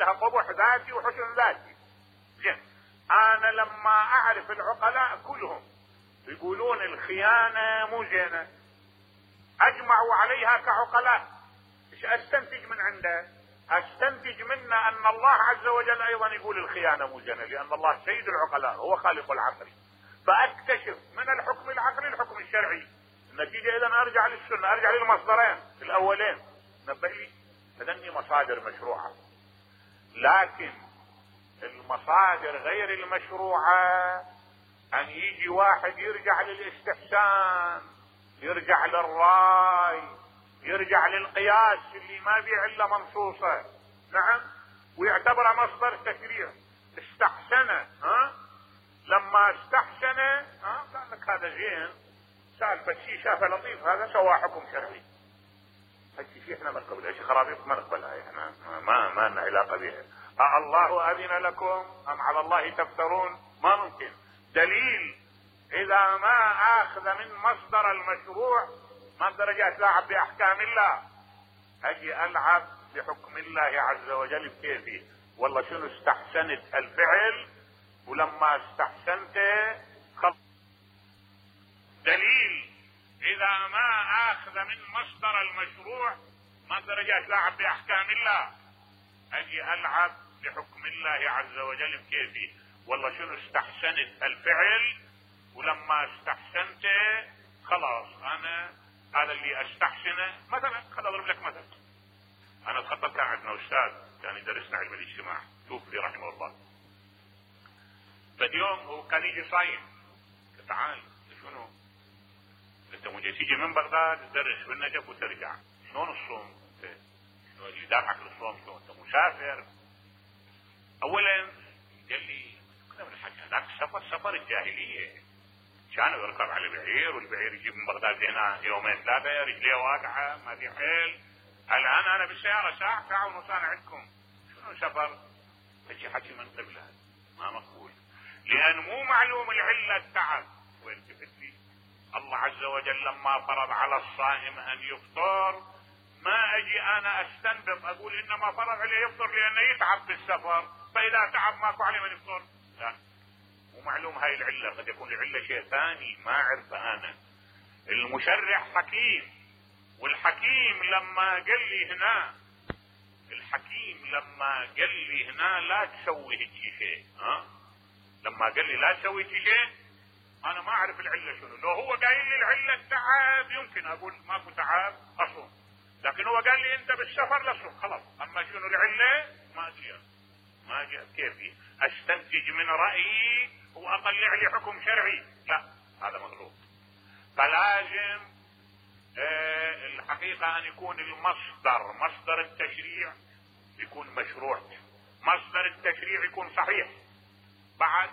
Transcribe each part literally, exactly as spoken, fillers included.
لها قبح ذاتي وحسن ذاتي. زين، انا لما اعرف العقلاء كلهم يقولون الخيانة مو زينة، اجمعوا عليها كعقلاء، ايش استنتج من عنده؟ استنتج منه ان الله عز وجل ايضا يقول الخيانة مو زينة، لان الله سيد العقلاء هو خالق العقل. فاكتشف من الحكم العقلي الحكم الشرعي. النتيجة اذا ارجع للسنة، ارجع للمصدرين الاولين، نبه لي هذني مصادر مشروعة. لكن المصادر غير المشروعة ان يجي واحد يرجع للاستحسان، يرجع للراي، يرجع للقياس اللي ما بيه علة منصوصة، نعم، ويعتبره مصدر تشريع. استحسنه، ها، لما استحسنه ها قال لك هذا زين، سالفة شيء شافه لطيف، هذا سوى حكم شرعي. هالشيء شيء احنا ما نقبلها، شيء خرابيط ما نقبلها، احنا ما ما لنا علاقة بها. الله اذن لكم ام على الله تفترون؟ ما ممكن. دليل اذا ما اخذ من مصدر المشروع ما اقدر اجي اتلاعب باحكام الله، اجي العب بحكم الله عز وجل بكيفي. والله شنو استحسنت الفعل، ولما استحسنته خلص. دليل اذا ما اخذ من مصدر المشروع ما اقدر اجي اتلاعب باحكام الله، اجي العب بحكم الله عز وجل بكيفي. والله شنو استحسنت الفعل، ولما استحسنته خلاص انا هذا اللي استحسنه. مثلا خل اضرب لك مثل، انا اتخطى كان عندنا استاذ كان يدرسنا علم الاجتماع توفي رحمه الله. فاليوم هو كان يجي صايم، تعال شنو انت مو تيجي من بغداد تدرس بالنجف وترجع، شلون الصوم؟ شنو اللي دافعك للصوم؟ شلون انت مسافر؟ اولا قال لي كنا بنحكي هذاك السفر سفر الجاهليه، كان يركب على البعير والبعير يجيب من بغداد هنا يومين ثلاثه، رجليه واقعه ما في حيل. الان انا بالسياره ساعه ساعه ونص انا عندكم، شنو سفر؟ هالشي حكي من قبله ما مقبول، لان مو معلوم العله التعب. والتفت لي الله عز وجل لما فرض على الصائم ان يفطر، ما اجي انا استنبط اقول انما فرض عليه يفطر لانه يتعب بالسفر، فاذا تعب ماكو عليه من يفطر. لا، مو معلوم هاي العله، قد يكون العله شيء ثاني ما اعرفه انا. المشرع حكيم، والحكيم لما قال لي هنا الحكيم لما قال لي هنا لا تسوي هيك شيء، ها، لما قال لي لا تسوي هيك شيء انا ما اعرف العله شنو. لو هو قايل لي العله التعب يمكن اقول ماكو تعب اصوم، لكن هو قال لي انت بالسفر لا تصوم، خلاص. اما شنو العله ما اجي ما اجي كيفي استنتج من رايي واطلع لي حكم شرعي، لا هذا مغلوط. فلازم آه الحقيقه ان يكون المصدر مصدر التشريع يكون مشروع، مصدر التشريع يكون صحيح. بعد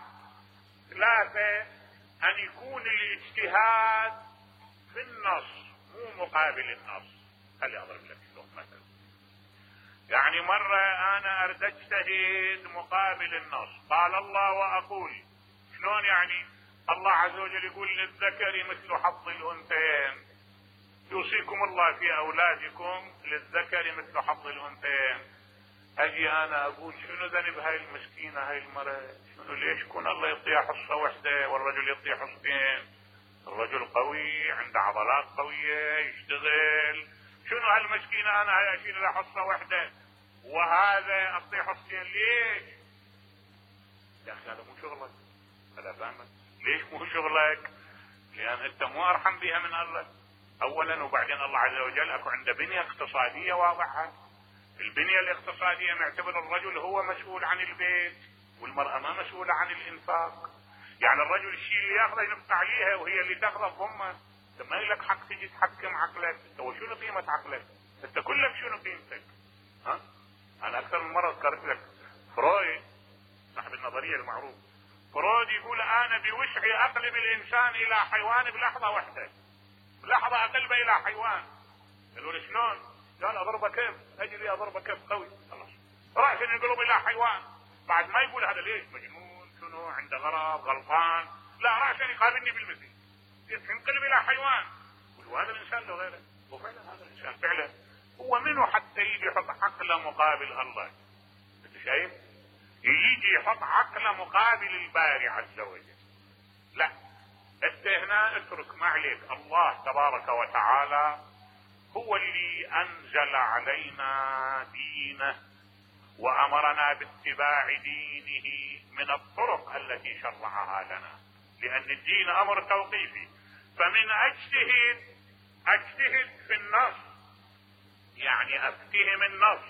ثلاثه ان يكون الاجتهاد في النص مو مقابل النص. خلي اضرب لك شلون مثلا، يعني مرة انا اريد اجتهد مقابل النص، قال الله واقول، شلون يعني؟ الله عز وجل يقول للذكر مثل حظ الانثيين، يوصيكم الله في اولادكم للذكر مثل حظ الانثيين. اجي انا اقول شنو ذنب هاي المسكينة هاي المرأة؟ شنو ليش يكون الله يعطيها حصة واحدة والرجل يعطيه حصتين؟ الرجل قوي عنده عضلات قوية يشتغل، شنو هالمسكينة انا هاي اشيل لها حصة واحدة وهذا اعطيه حصتين؟ ليش؟ يا اخي هذا مو شغلك، هذا فاهمك؟ ليش مو شغلك؟ لان انت مو ارحم بها من الله اولا، وبعدين الله عز وجل اكو عنده بنية اقتصادية واضحة. البنية الاقتصادية معتبر الرجل هو مسؤول عن البيت والمرأة ما مسؤولة عن الانفاق. يعني الرجل الشيء اللي ياخذه ينفق عليها وهي اللي تاخذه بضمه. انت ما لك حق تجي تحكم عقلك، انت وشنو قيمة عقلك؟ انت كلك شنو قيمتك؟ ها؟ انا اكثر من مرة ذكرت لك فرويد صاحب النظرية المعروف، فرويد يقول انا بوسعي اقلب الانسان الى حيوان بلحظة واحدة، بلحظة اقلبه الى حيوان. قالوا له شلون؟ قال اضربه كيف؟ اجري اضربه كيف قوي، خلاص راح ينقلب الى حيوان. بعد ما يقول هذا ليش مجنون شنو عنده غرض غلطان، لا راح يقابلني بالمثل ينقلب الى حيوان. وهذا الانسان له غيره، وفعلا هذا الانسان فعلا هو منه حتى يجي يحط عقله مقابل الله. انت يجي يحط عقله مقابل الباري عز وجل. لا، انت هنا اترك ما عليك، الله تبارك وتعالى هو اللي انزل علينا دينه وامرنا باتباع دينه من الطرق التي شرعها لنا، لان الدين امر توقيفي. فمن اجتهد اجتهد في النص، يعني افتهم النص،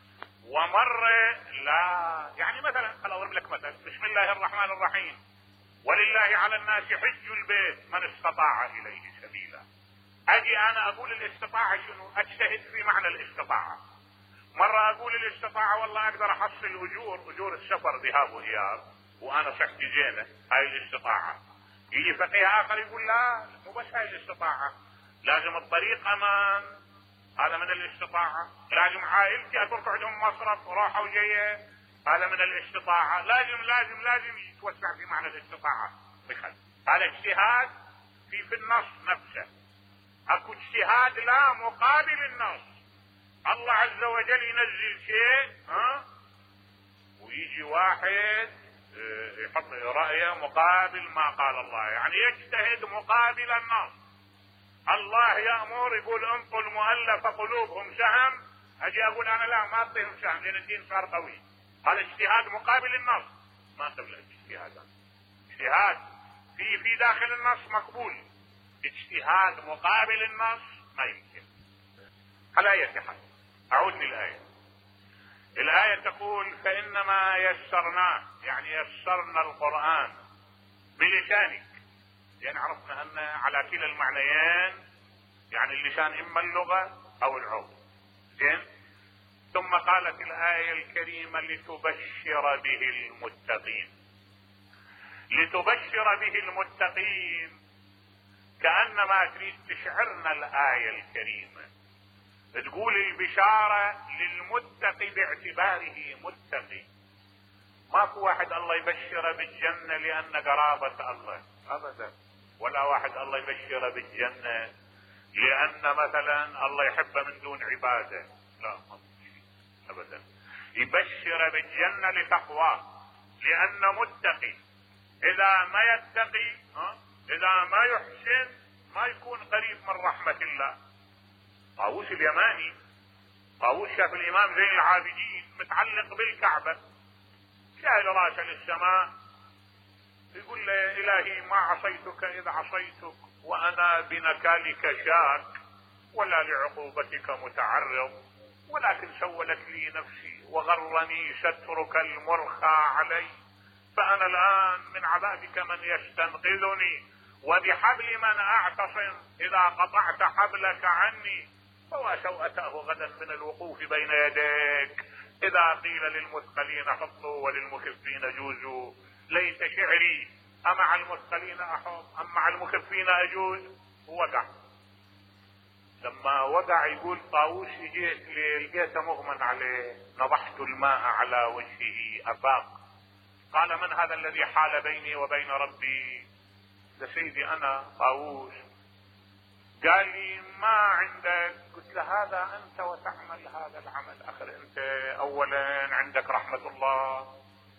ومرة لا، يعني مثلا خل اضرب لك مثل، بسم الله الرحمن الرحيم، ولله على الناس حج البيت من استطاع اليه سبيلا. اجي انا اقول الاستطاعة شنو؟ اجتهد في معنى الاستطاعة. مرة اقول الاستطاعة والله اقدر احصل اجور، اجور السفر ذهاب واياب وانا صحتي زينة، هاي الاستطاعة. يجي فقيه اخر يقول لا، مو بس هاي الاستطاعة، لازم الطريق امان، هذا من الاستطاعة. لازم عائلتي اترك عندهم مصرف وراحة وجاية، هذا من الاستطاعة. لازم لازم لازم يتوسع في معنى الاستطاعة بخل. هذا اجتهاد في في النص نفسه. اكو اجتهاد لا مقابل النص. الله عز وجل ينزل شيء ها ويجي واحد يحط رأيه مقابل ما قال الله، يعني يجتهد مقابل النص. الله يأمر يقول انطوا المؤلف قلوبهم سهم، اجي اقول انا لا ما اعطيهم سهم لان الدين صار قوي. هذا اجتهاد مقابل النص، ما قبل اجتهاد. اجتهاد في في داخل النص مقبول، اجتهاد مقابل النص ما يمكن. على اي حال اعود للآية. الآية تقول فإنما يسرناه، يعني يسرنا القرآن بلسانك، يعني عرفنا ان على كلا المعنيين، يعني اللسان اما اللغة او العرف. زين. ثم قالت الآية الكريمة لتبشر به المتقين. لتبشر به المتقين كأنما تريد تشعرنا الآية الكريمة، تقول البشارة للمتقي باعتباره متقي. ماكو واحد الله يبشر بالجنة لأن قرابة الله أبدا، ولا واحد الله يبشر بالجنة لأن مثلا الله يحبه من دون عبادة، لا أبدا. يبشر بالجنة لتقواه، لأن متقي إذا ما يتقي ها إذا ما يحسن ما يكون قريب من رحمة الله. طاووس اليماني، طاووس شاف الإمام زين العابدين متعلق بالكعبة، شايل راسه للسماء، يقول له إلهي ما عصيتك إذ عصيتك وأنا بنكالك شاك ولا لعقوبتك متعرض، ولكن سولت لي نفسي وغرني سترك المرخى علي، فأنا الآن من عذابك من يستنقذني، وبحبل من أعتصم إذا قطعت حبلك عني، فوا سوءته غدا من الوقوف بين يديك، إذا قيل للمثقلين حطوا وللمكفين جوزوا، ليس شعري أمع المثقلين أحط أم مع المكفين أجوز. ووقع. لما وقع يقول طاووس جيت لقيته مغمى عليه، نضحت الماء على وجهه أفاق، قال من هذا الذي حال بيني وبين ربي؟ ده سيدي أنا طاووس. قال لي ما عندك؟ قلت له هذا أنت وتعمل هذا العمل. أخر أنت أولا عندك رحمة الله،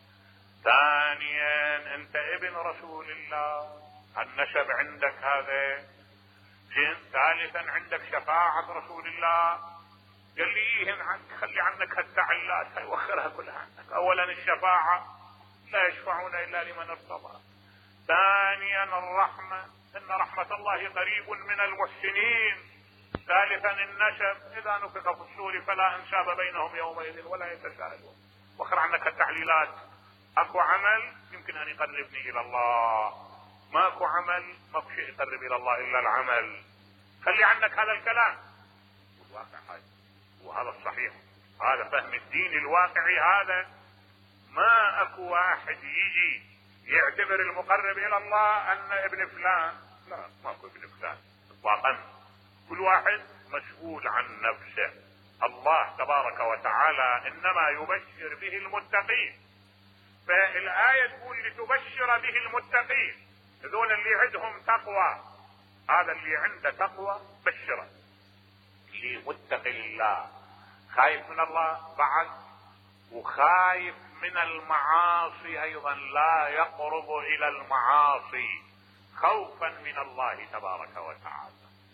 ثانيا أنت ابن رسول الله، النسب عندك هذا، ثالثا عندك شفاعة رسول الله. قال لي إيه عنك، خلي عنك هالتعلات هاي وخرها كلها عنك. أولا الشفاعة لا يشفعون إلا لمن ارتضى، ثانيا الرحمة إن رحمة الله قريب من المحسنين، ثالثا النسب إذا نفخ في الصور فلا أنساب بينهم يومئذ ولا يتساءلون. وخر عنك التعليلات. أكو عمل يمكن أن يقربني إلى الله، ماكو عمل ماكو شيء يقرب إلى الله إلا العمل. خلي عنك هذا الكلام. والواقع هذا وهذا الصحيح، هذا فهم الدين الواقعي. هذا ما أكو واحد يجي يعتبر المقرب إلى الله أن ابن فلان، لا ماكو ابن فلان إطلاقا. كل واحد مسؤول عن نفسه. الله تبارك وتعالى إنما يبشر به المتقين. فالآية تقول لتبشر به المتقين، هذول اللي عندهم تقوى، هذا اللي عنده تقوى بشره. اللي متقي الله خايف من الله بعد وخايف من المعاصي ايضا لا يقرب الى المعاصي خوفا من الله تبارك وتعالى.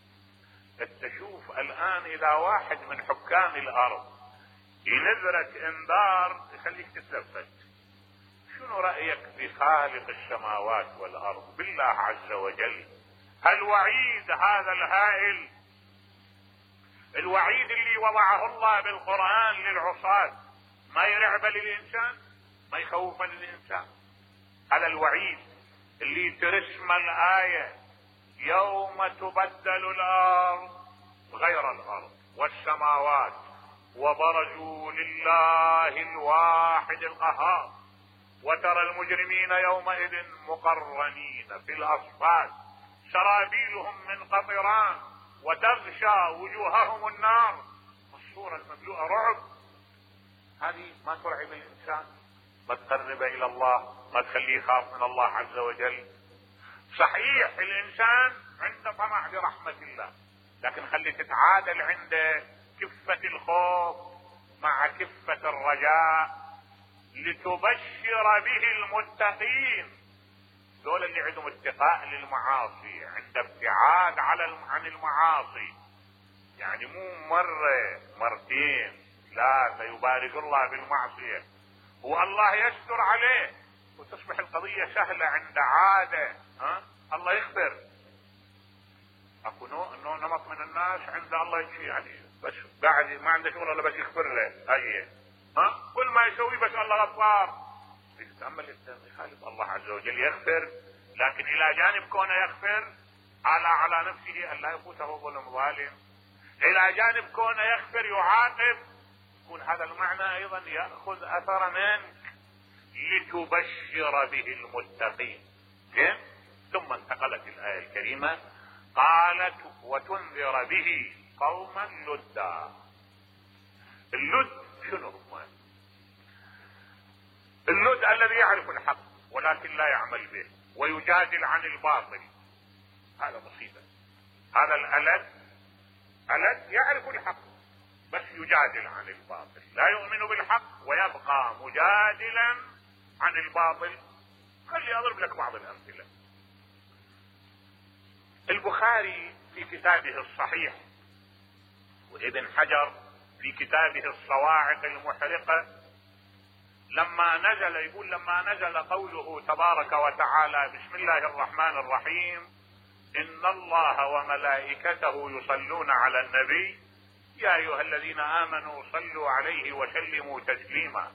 تشوف الان اذا واحد من حكام الارض ينذرك انذار يخليك تتلفت، شنو رأيك بخالق السماوات والارض بالله عز وجل؟ الوعيد هذا الهائل، الوعيد اللي وضعه الله بالقرآن للعصاة، ما يرعب للإنسان، ما يخوف للإنسان. هذا الوعيد اللي ترسم الآية يوم تبدل الأرض غير الأرض والسماوات وبرزوا لله الواحد القهار وترى المجرمين يومئذ مقرنين في الأصفاد سرابيلهم من قطران وتغشى وجوههم النار. الصورة المملوءة رعب، هذه ما ترعب الإنسان، ما تقرب إلى الله، ما تخليه يخاف من الله عز وجل. صحيح الإنسان عنده طمع برحمة الله، لكن خلي تتعادل عنده كفة الخوف مع كفة الرجاء لتبشر به المتقين، دول اللي عندهم اتقاء للمعاصي، عند ابتعاد على عن المعاصي، يعني مو مرة مرتين ثلاثة يبارك الله بالمعصية والله يستر عليه وتصبح القضية سهلة عند عادة. ها الله يغفر. اكو نوع نوع نمط من الناس عند الله يجي يعني بس قاعد ما عنده شغل الا بس يغفر له، هي ها كل ما يسوي بس الله غفار. يتأمل الانسان يخالف الله عز وجل يغفر، لكن الى جانب كونه يغفر على على نفسه ان لا يفوته ظلم ظالم، الى جانب كونه يغفر يعاقب، يكون هذا المعنى ايضا ياخذ اثر منك لتبشر به المتقين. كيف؟ ثم انتقلت الايه الكريمه قالت وتنذر به قوما لدا. اللد شنو هو؟ اللد الذي يعرف الحق ولكن لا يعمل به ويجادل عن الباطل، هذا مصيبة. هذا الألد ألد يعرف الحق بس يجادل عن الباطل، لا يؤمن بالحق ويبقى مجادلا عن الباطل. خلي أضرب لك بعض الأمثلة. البخاري في كتابه الصحيح وابن حجر في كتابه الصواعق المحرقة لما نزل يقول لما نزل قوله تبارك وتعالى بسم الله الرحمن الرحيم إن الله وملائكته يصلون على النبي يا أيها الذين آمنوا صلوا عليه وسلموا تسليما.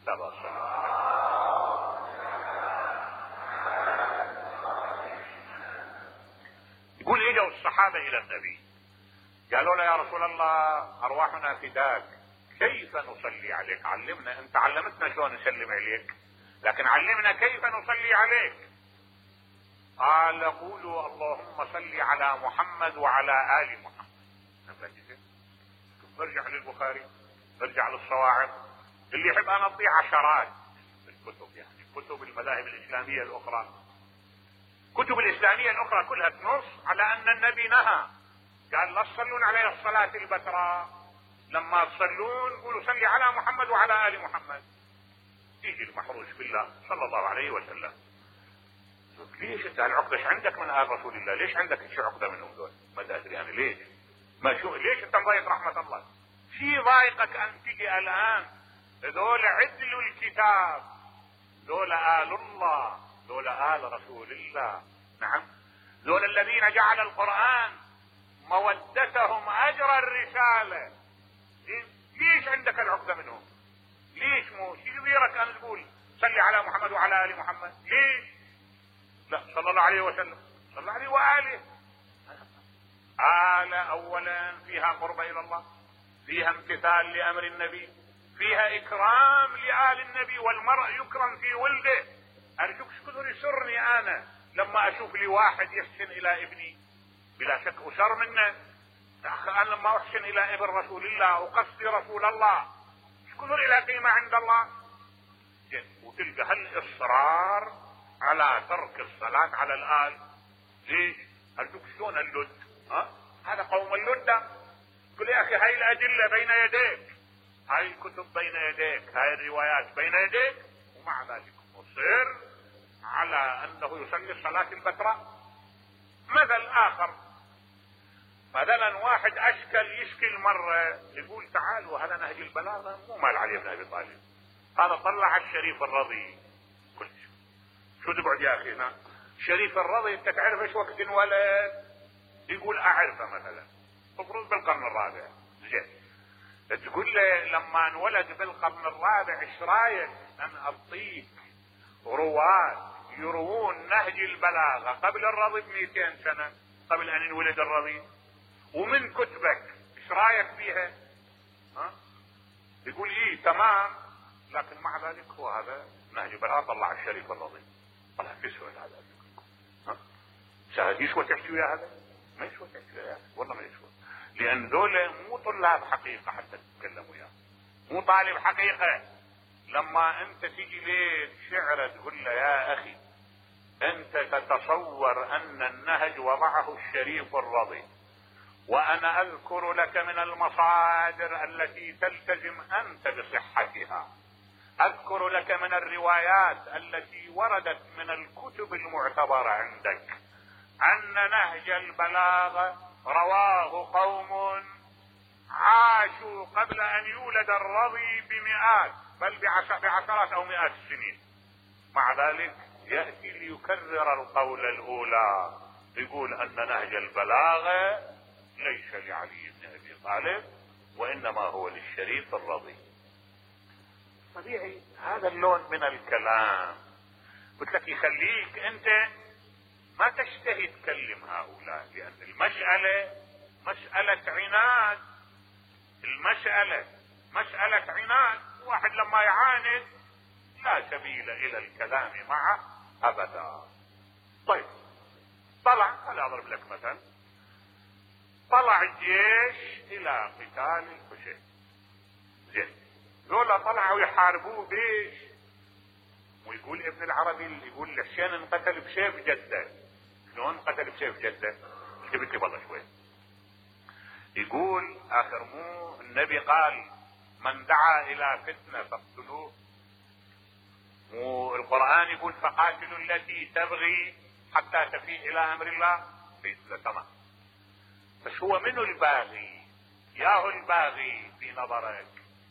يقول اجوا الصحابة الى النبي قالوا له يا رسول الله ارواحنا فداك كيف نصلي عليك؟ علمنا، انت علمتنا شلون نسلم عليك لكن علمنا كيف نصلي عليك. قال قولوا اللهم صل على محمد وعلى آل محمد. ارجع للبخاري، ارجع للصواعق، اللي يحب انا اطيع عشرات الكتب يعني كتب المذاهب الاسلامية الاخرى، كتب الاسلامية الاخرى كلها تنص على ان النبي نهى، قال لا تصلون عليه الصلاة البتراء، لما تصلون قولوا صلي على محمد وعلى آل محمد. يجي المحروس بالله صلى الله عليه وسلم ليش انت العقدة ايش عندك من آل رسول الله؟ ليش عندك ايش عقدة منهم دول؟ ما ادري انا ليش ما شو ليش انت مضايق رحمة الله؟ في ضايقك ان تجي الان ذول عدلوا الكتاب، ذول آل الله، ذول آل رسول الله، نعم ذول الذين جعل القرآن مودتهم اجر الرسالة. ليش عندك العقدة منهم؟ ليش مو شو يغيرك ان تقول صلي على محمد وعلى آل محمد؟ ليش؟ لا صلى الله عليه وسلم صلى الله عليه وآله. آل اولا فيها قرب الى الله، فيها امتثال لامر النبي، فيها اكرام لآل النبي، والمرء يكرم في ولده. ارجوك كثر يسرني انا لما اشوف لي واحد يحسن الى ابني، بلا شك اسر منه. انا لما احسن الى ابن رسول الله وقصدي رسول الله كثر الى قيمة عند الله. وتلقى هالاصرار على ترك الصلاة على الآل. ليش؟ ارجوك شلون اللد؟ ها؟ هذا قوم اللدة. قل يا اخي هاي الادلة بين يديك، هاي الكتب بين يديك، هاي الروايات بين يديك، ومع ذلك مصر على انه يصلي صلاة البتراء. مثل اخر، مثلا واحد اشكل يشكل مرة يقول تعالوا هذا نهج البلاغة مو مال علي بن ابي طالب، هذا طلع الشريف الرضي. قلت شو تقعد يا اخي هنا؟ شريف الرضي انت تعرف ايش وقت انولد؟ يقول اعرفه مثلا تفرض بالقرن الرابع. زين، تقول له لما انولد بالقرن الرابع ايش رايك ان اعطيك رواة يروون نهج البلاغة قبل الرضي ب مئتين سنة، قبل ان ينولد الرضي، ومن كتبك ايش رايك فيها؟ ها؟ يقول ايه تمام، لكن مع ذلك هو هذا نهج البلاغة طلع الشريف الرضي. طلع في سؤال هذا، ها؟ شاهد يسوى تحكي ويا هذا؟ ما يسوى تحكي ويا هذا، والله ما يسوى، لان ذولا مو طلاب حقيقة حتى تتكلم وياه، مو طالب حقيقة. لما انت تيجي ليه شعر تقول له يا اخي انت تتصور ان النهج وضعه الشريف الرضي، وانا اذكر لك من المصادر التي تلتزم انت بصحتها، اذكر لك من الروايات التي وردت من الكتب المعتبرة عندك ان نهج البلاغة رواه قوم عاشوا قبل ان يولد الرضي بمئات بل بعشرات او مئات السنين. مع ذلك يأتي ليكرر القول الاولى، يقول ان نهج البلاغة ليس لعلي بن ابي طالب وانما هو للشريف الرضي. طبيعي هذا اللون من الكلام قلت لك يخليك انت ما تشتهي تكلم هؤلاء، لان المسألة مسألة عناد، المسألة مسألة عناد، واحد لما يعاند لا سبيل الى الكلام معه ابدا. طيب طلع، خليني اضرب لك مثلا، طلع الجيش الى قتال الحسين. زين، ذولا طلعوا يحاربوه بيش، ويقول ابن العربي يقول الحسين انقتل بسيف جده. شلون انقتل بسيف جده؟ جبت لي والله شوي. يقول اخر مو النبي قال من دعا الى فتنه فاقتلوه، والقرآن يقول فقاتلوا التي تبغي حتى تفيء الى امر الله. تمام، بس هو منو الباغي؟ ياهو الباغي في نظرك؟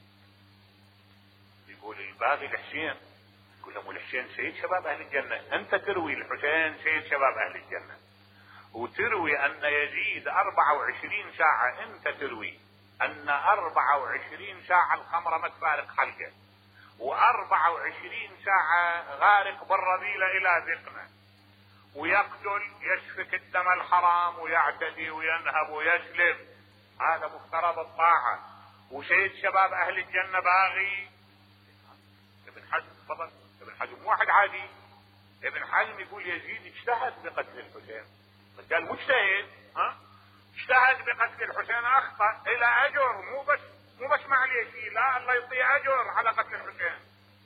يقول الباغي الحسين. يقول لهم الحسين سيد شباب اهل الجنة، انت تروي الحسين سيد شباب اهل الجنة، وتروي ان يزيد اربعة وعشرين ساعة، انت تروي ان اربعة وعشرين ساعة الخمرة ما تفارق حلقه، واربعة وعشرين ساعة غارق بالرذيلة الى ذقنه، ويقتل يسفك الدم الحرام ويعتدي وينهب ويسلب، هذا مفترض الطاعة، وسيد شباب اهل الجنة باغي. ابن حزم تفضل، ابن حزم واحد عادي، ابن حزم يقول يزيد اجتهد بقتل الحسين، قال مجتهد، ها اجتهد بقتل الحسين، اخطأ الى اجر، مو بس مو بس ما عليه شيء، لا الله يعطيه اجر على قتل الحسين.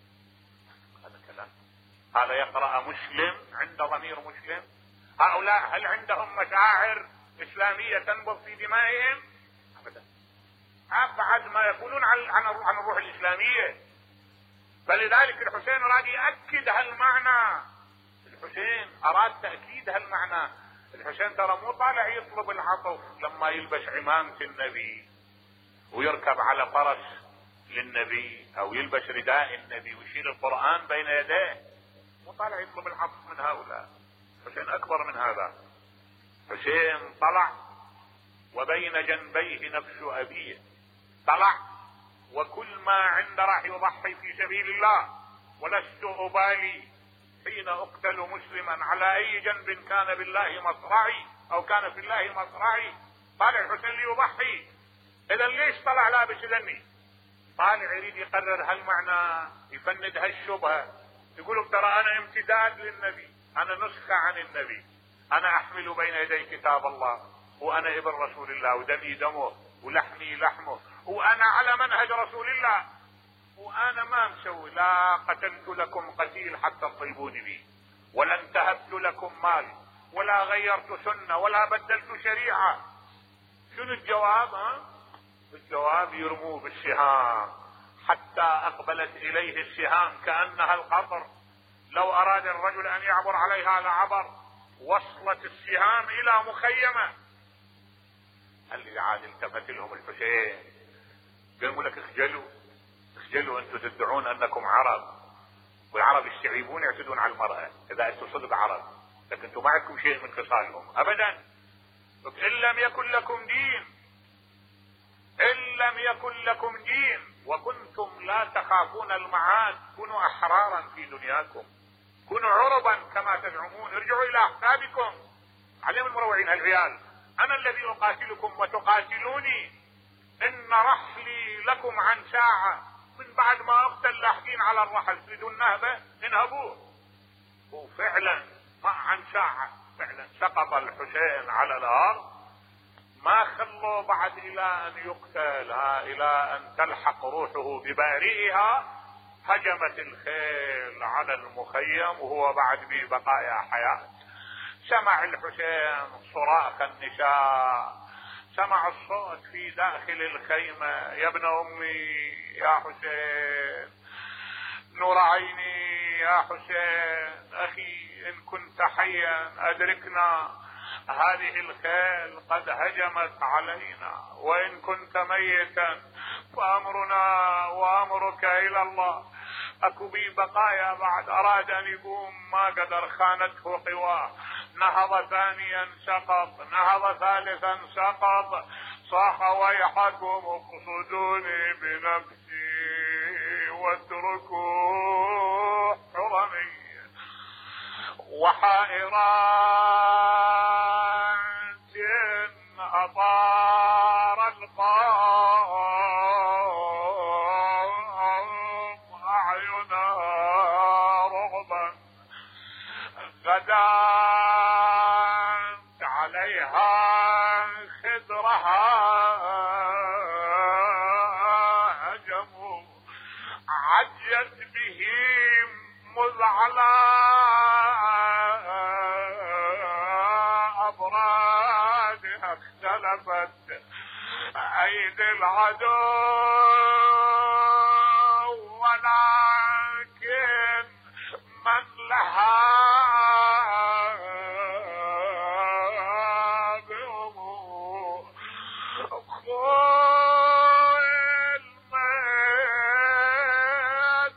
هذا كلام، هذا يقرأ مسلم عند ضمير مسلم؟ هؤلاء هل عندهم مشاعر اسلامية تنبض في دمائهم؟ ابدا، ابعد ما يقولون عن عن الروح الاسلامية. فلذلك الحسين اراد يأكد هالمعنى، الحسين اراد تأكيد هالمعنى. الحسين ترى مو طالع يطلب العطف لما يلبس عمامة النبي ويركب على فرس للنبي او يلبس رداء النبي ويشيل القرآن بين يديه، مو طالع يطلب العطف من هؤلاء. حسين اكبر من هذا. حسين طلع وبين جنبيه نفس ابيه، طلع وكل ما عنده راح يضحي في سبيل الله، ولست ابالي حين اقتل مسلما على اي جنب كان بالله مصرعي او كان في الله مصرعي. طالع الحسين ليضحي، اذا ليش طلع لابس ذني؟ طالع يريد يقرر هالمعنى، يفند هالشبهه، يقول ترى انا امتداد للنبي، انا نسخة عن النبي، انا احمل بين يدي كتاب الله، وانا ابن رسول الله، ودمي دمه ولحمي لحمه، وانا على منهج رسول الله، وانا ما مسوي، لا قتلت لكم قتيل حتى تطيبوني به، ولا انتهبت لكم مال، ولا غيرت سنة، ولا بدلت شريعة. شنو الجواب؟ ها بالجواب يرموا بالسهام حتى أقبلت إليه السهام كأنها القطر، لو أراد الرجل أن يعبر عليها لعبر. وصلت السهام إلى مخيمة. اللي عاد التفت لهم الحسين قالوا لك اخجلوا اخجلوا، انتم تدعون انكم عرب، والعرب يستعيبون يعتدون على المرأة اذا انتم صدق عرب، لكن انتم ما عندكم شيء من خصالهم ابدا. ان لم يكن لكم دين ان لم يكن لكم دين وكنتم لا تخافون المعاد، كونوا احرارا في دنياكم، كونوا عربا كما تزعمون، ارجعوا الى احبابكم. عليهم المروعين هالعيال، انا الذي اقاتلكم وتقاتلوني، ان رحلي لكم عن ساعة، من بعد ما اقتل لاحقين على الرحل تريدون النهبة انهبوه. وفعلا ما عن ساعة فعلا سقط الحسين على الارض، ما خلوا بعد الى ان يقتل، الى ان تلحق روحه ببارئها. هجمت الخيل على المخيم وهو بعد ببقايا حياة. سمع الحسين صراخ النساء، سمع الصوت في داخل الخيمة: يا ابن امي يا حسين، نور عيني يا حسين، اخي ان كنت حيا ادركنا، هذه الخيل قد هجمت علينا، وان كنت ميتا فامرنا وامرك الى الله. اكو بي بقايا بعد، اراد ان يقوم ما قدر، خانته قواه، نهض ثانيا سقط، نهض ثالثا سقط، صاح: ويحكم اقصدوني بنفسي واتركوا حرمي وحائرات أطار القوم أعينا رغبا، غدات عليها خدرها هجموا، عجت بهم مذ على أبرادها اختلفت أيدي العدو، ولكن من لها بأمور خويل من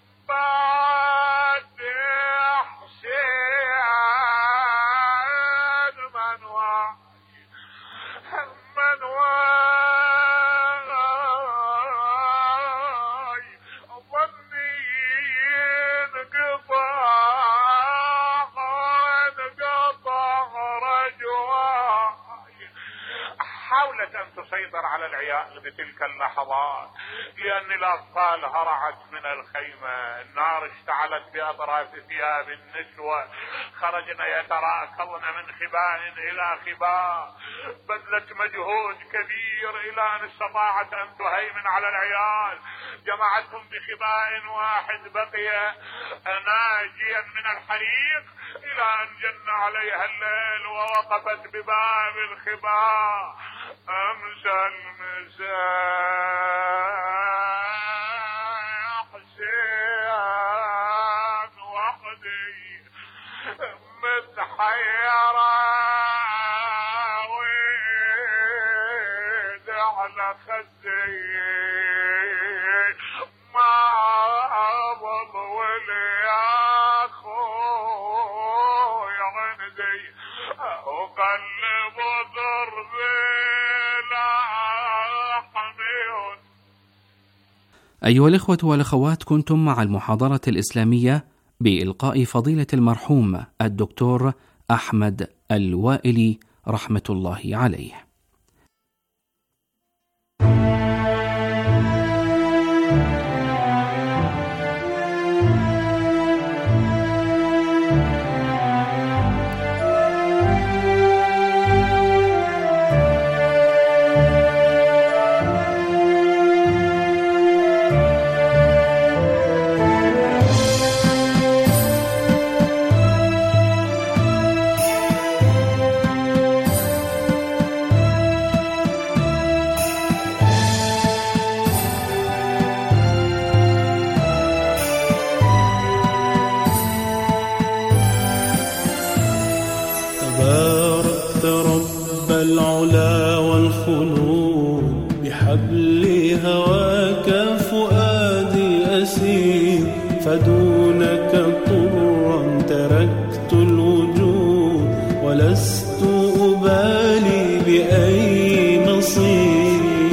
بعد حسين من واعي من واعي ظني انقطع انقطع رجواي. حاولت ان تسيطر على العيال بتلك اللحظات، لان الاطفال هرعت من الخيمة، النار اشتعلت باطراف ثياب النسوة، خرجن يتراكضن من خباء الى خباء، بذلت مجهود كبير الى ان استطاعت ان تهيمن على العيال، جمعتهم بخباء واحد بقي ناجيا من الحريق، الى ان جن عليها الليل ووقفت بباب الخباء. امسى المساء حسين وحدي متحيرة ويد على خدي، ما بطول يا اخوي عندي، وقلب ضربي لا حميون. أيها الإخوة والأخوات، كنتم مع المحاضرة الإسلامية بإلقاء فضيلة المرحوم الدكتور أحمد الوائلي رحمة الله عليه. العلا والخلود بحبل هواك فؤادي أسير فدونك طرا تركت الوجود ولست أبالي بأي نصير.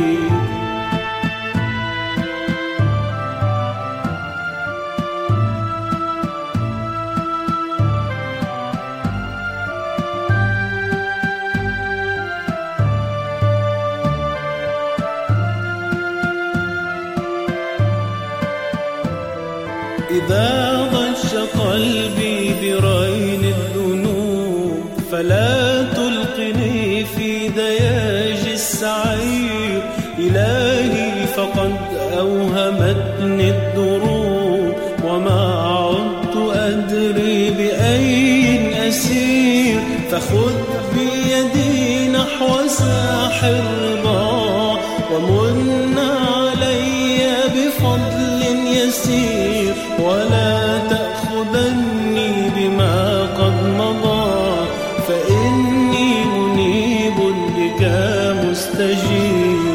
إذا ضج قلبي برين الذنوب فلا تلقني في دياج السعير. إلهي فقد أوهمتني الدروب وما عدت أدري بأين أسير. فخذ بيدي نحو ساح الرضا ومن علي بفضل يسير ولا تأخذني بما قد مضى فإني منيب بك مستجير.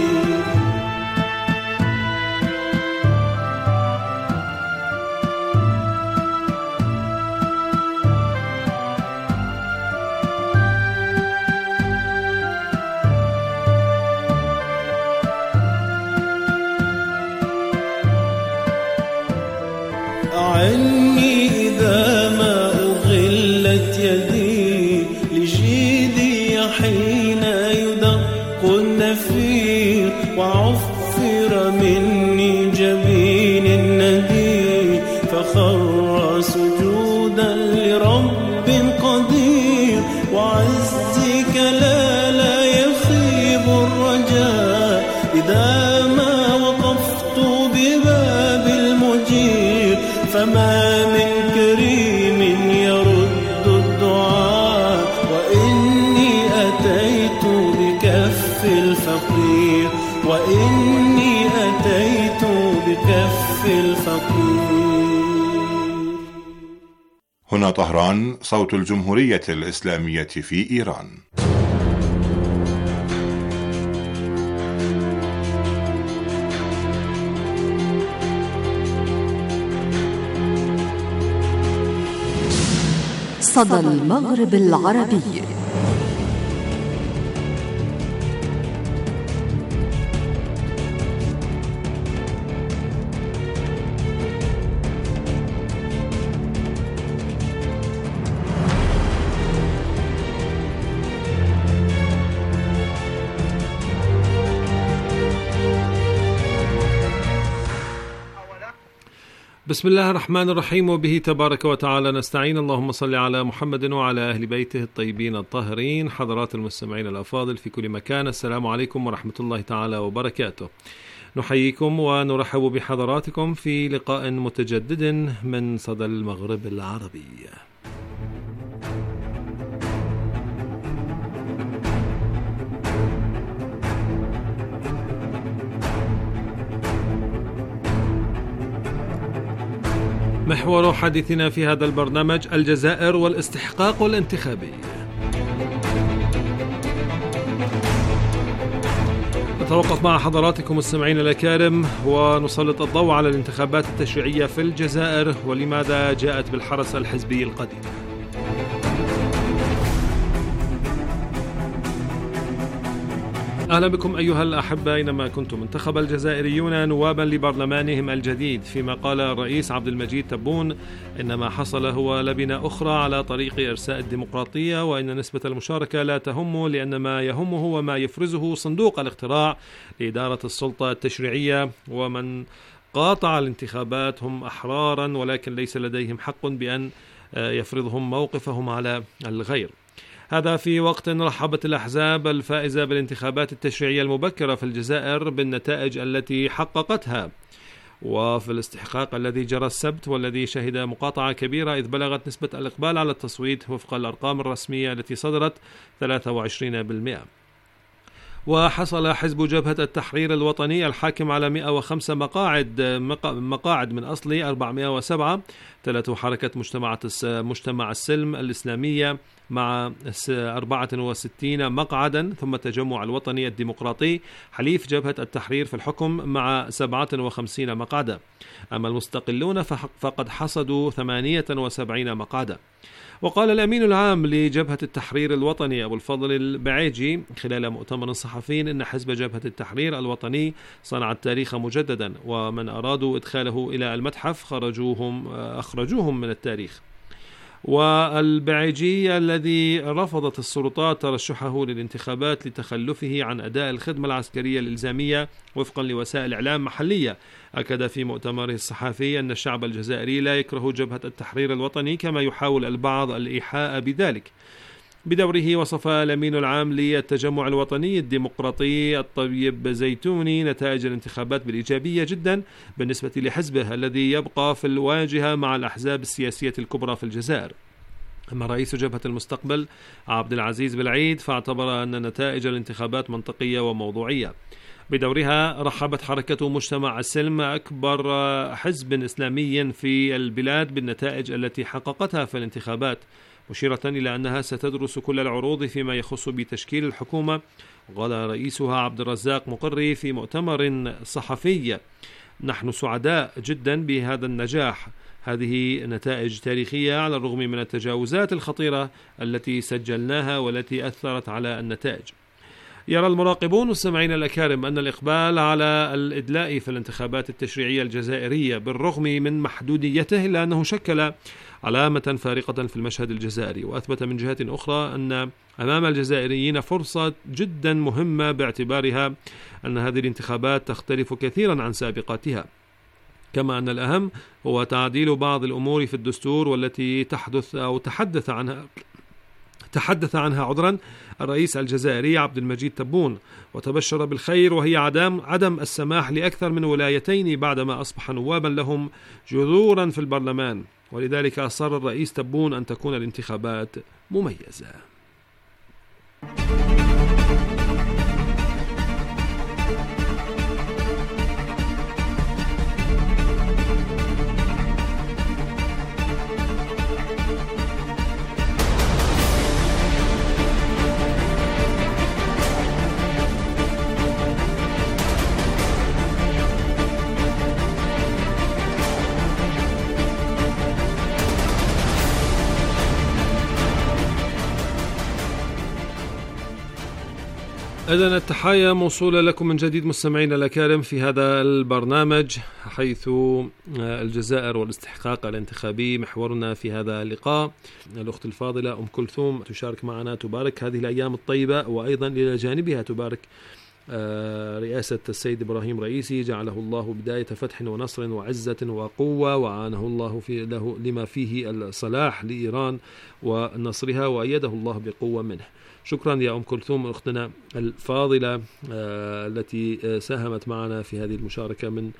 أعني إذا ما أغلت يدي لجيدي حين يدق النفير وعفر مني جبين الندي فخر سجودا لرب قدير. وعزك لا لا يخيب الرجاء إذا ما وقفت بباب المجير. فما من كريم يرد الدعاء وإني أتيت بكف الفقير وإني أتيت بكف الفقير. هنا طهران، صوت الجمهورية الإسلامية في إيران. صدى المغرب العربي. بسم الله الرحمن الرحيم، وبه تبارك وتعالى نستعين. اللهم صل على محمد وعلى أهل بيته الطيبين الطاهرين. حضرات المستمعين الأفاضل في كل مكان، السلام عليكم ورحمة الله تعالى وبركاته. نحييكم ونرحب بحضراتكم في لقاء متجدد من صدى المغرب العربي. محور حديثنا في هذا البرنامج الجزائر والاستحقاق الانتخابي. نتوقف مع حضراتكم السمعين الأكارم ونسلط الضوء على الانتخابات التشريعية في الجزائر ولماذا جاءت بالحرس الحزبي القديم. أهلا بكم أيها الأحبة أينما كنتم. انتخب الجزائريون نوابا لبرلمانهم الجديد، فيما قال الرئيس عبد المجيد تبون إن ما حصل هو لبنة أخرى على طريق إرساء الديمقراطية، وإن نسبة المشاركة لا تهم، لأن ما يهمه وما يفرزه صندوق الاقتراع لإدارة السلطة التشريعية، ومن قاطع الانتخابات هم أحرارا ولكن ليس لديهم حق بأن يفرضهم موقفهم على الغير. هذا في وقت رحبت الأحزاب الفائزة بالانتخابات التشريعية المبكرة في الجزائر بالنتائج التي حققتها، وفي الاستحقاق الذي جرى السبت والذي شهد مقاطعة كبيرة، إذ بلغت نسبة الإقبال على التصويت وفق الأرقام الرسمية التي صدرت ثلاثة وعشرين بالمئة. وحصل حزب جبهة التحرير الوطني الحاكم على مئة وخمسة مقاعد مقاعد من أصل أربعمئة وسبعة تلته حركة مجتمع مجتمع السلم الإسلامية مع أربعة وستين مقعدا، ثم التجمع الوطني الديمقراطي حليف جبهة التحرير في الحكم مع سبعة وخمسين مقعدا. أما المستقلون فقد حصدوا ثمانية وسبعين مقعدا. وقال الأمين العام لجبهة التحرير الوطني أبو الفضل البعيجي خلال مؤتمر صحفي إن حزب جبهة التحرير الوطني صنع التاريخ مجددا، ومن أرادوا إدخاله إلى المتحف خرجوهم أخرجوهم من التاريخ. والبعيجي الذي رفضت السلطات ترشحه للانتخابات لتخلفه عن أداء الخدمة العسكرية الإلزامية وفقا لوسائل إعلام محلية، أكد في مؤتمره الصحفي أن الشعب الجزائري لا يكره جبهة التحرير الوطني كما يحاول البعض الإيحاء بذلك. بدوره وصف الأمين العام للتجمع الوطني الديمقراطي الطيب زيتوني نتائج الانتخابات بالإيجابية جدا بالنسبة لحزبه الذي يبقى في الواجهة مع الأحزاب السياسية الكبرى في الجزائر. أما رئيس جبهة المستقبل عبد العزيز بالعيد فاعتبر أن نتائج الانتخابات منطقية وموضوعية. بدورها رحبت حركة مجتمع السلم أكبر حزب إسلامي في البلاد بالنتائج التي حققتها في الانتخابات، مشيرة إلى أنها ستدرس كل العروض فيما يخص بتشكيل الحكومة. وقال رئيسها عبد الرزاق مقري في مؤتمر صحفي: نحن سعداء جدا بهذا النجاح، هذه نتائج تاريخية على الرغم من التجاوزات الخطيرة التي سجلناها والتي أثرت على النتائج. يرى المراقبون والسامعين الأكارم أن الإقبال على الإدلاء في الانتخابات التشريعية الجزائرية بالرغم من محدوديته إلا أنه شكل علامة فارقة في المشهد الجزائري، وأثبت من جهة أخرى أن أمام الجزائريين فرصة جدا مهمة باعتبارها أن هذه الانتخابات تختلف كثيرا عن سابقاتها، كما أن الأهم هو تعديل بعض الأمور في الدستور والتي تحدث أو تحدث عنها تحدث عنها عذرا الرئيس الجزائري عبد المجيد تبون، وتبشر بالخير، وهي عدم عدم السماح لأكثر من ولايتين بعدما أصبح نوابا لهم جذورا في البرلمان، ولذلك أصر الرئيس تبون أن تكون الانتخابات مميزة. إذن التحايا موصولة لكم من جديد مستمعين الأكارم في هذا البرنامج، حيث الجزائر والاستحقاق الانتخابي محورنا في هذا اللقاء. الأخت الفاضلة أم كلثوم تشارك معنا، تبارك هذه الأيام الطيبة، وأيضا إلى جانبها تبارك رئاسة السيد إبراهيم رئيسي، جعله الله بداية فتح ونصر وعزة وقوة، وعانه الله في له لما فيه الصلاح لإيران ونصرها، وأيده الله بقوة منه. شكرا يا أم كلثوم أختنا الفاضلة آه التي آه ساهمت معنا في هذه المشاركة من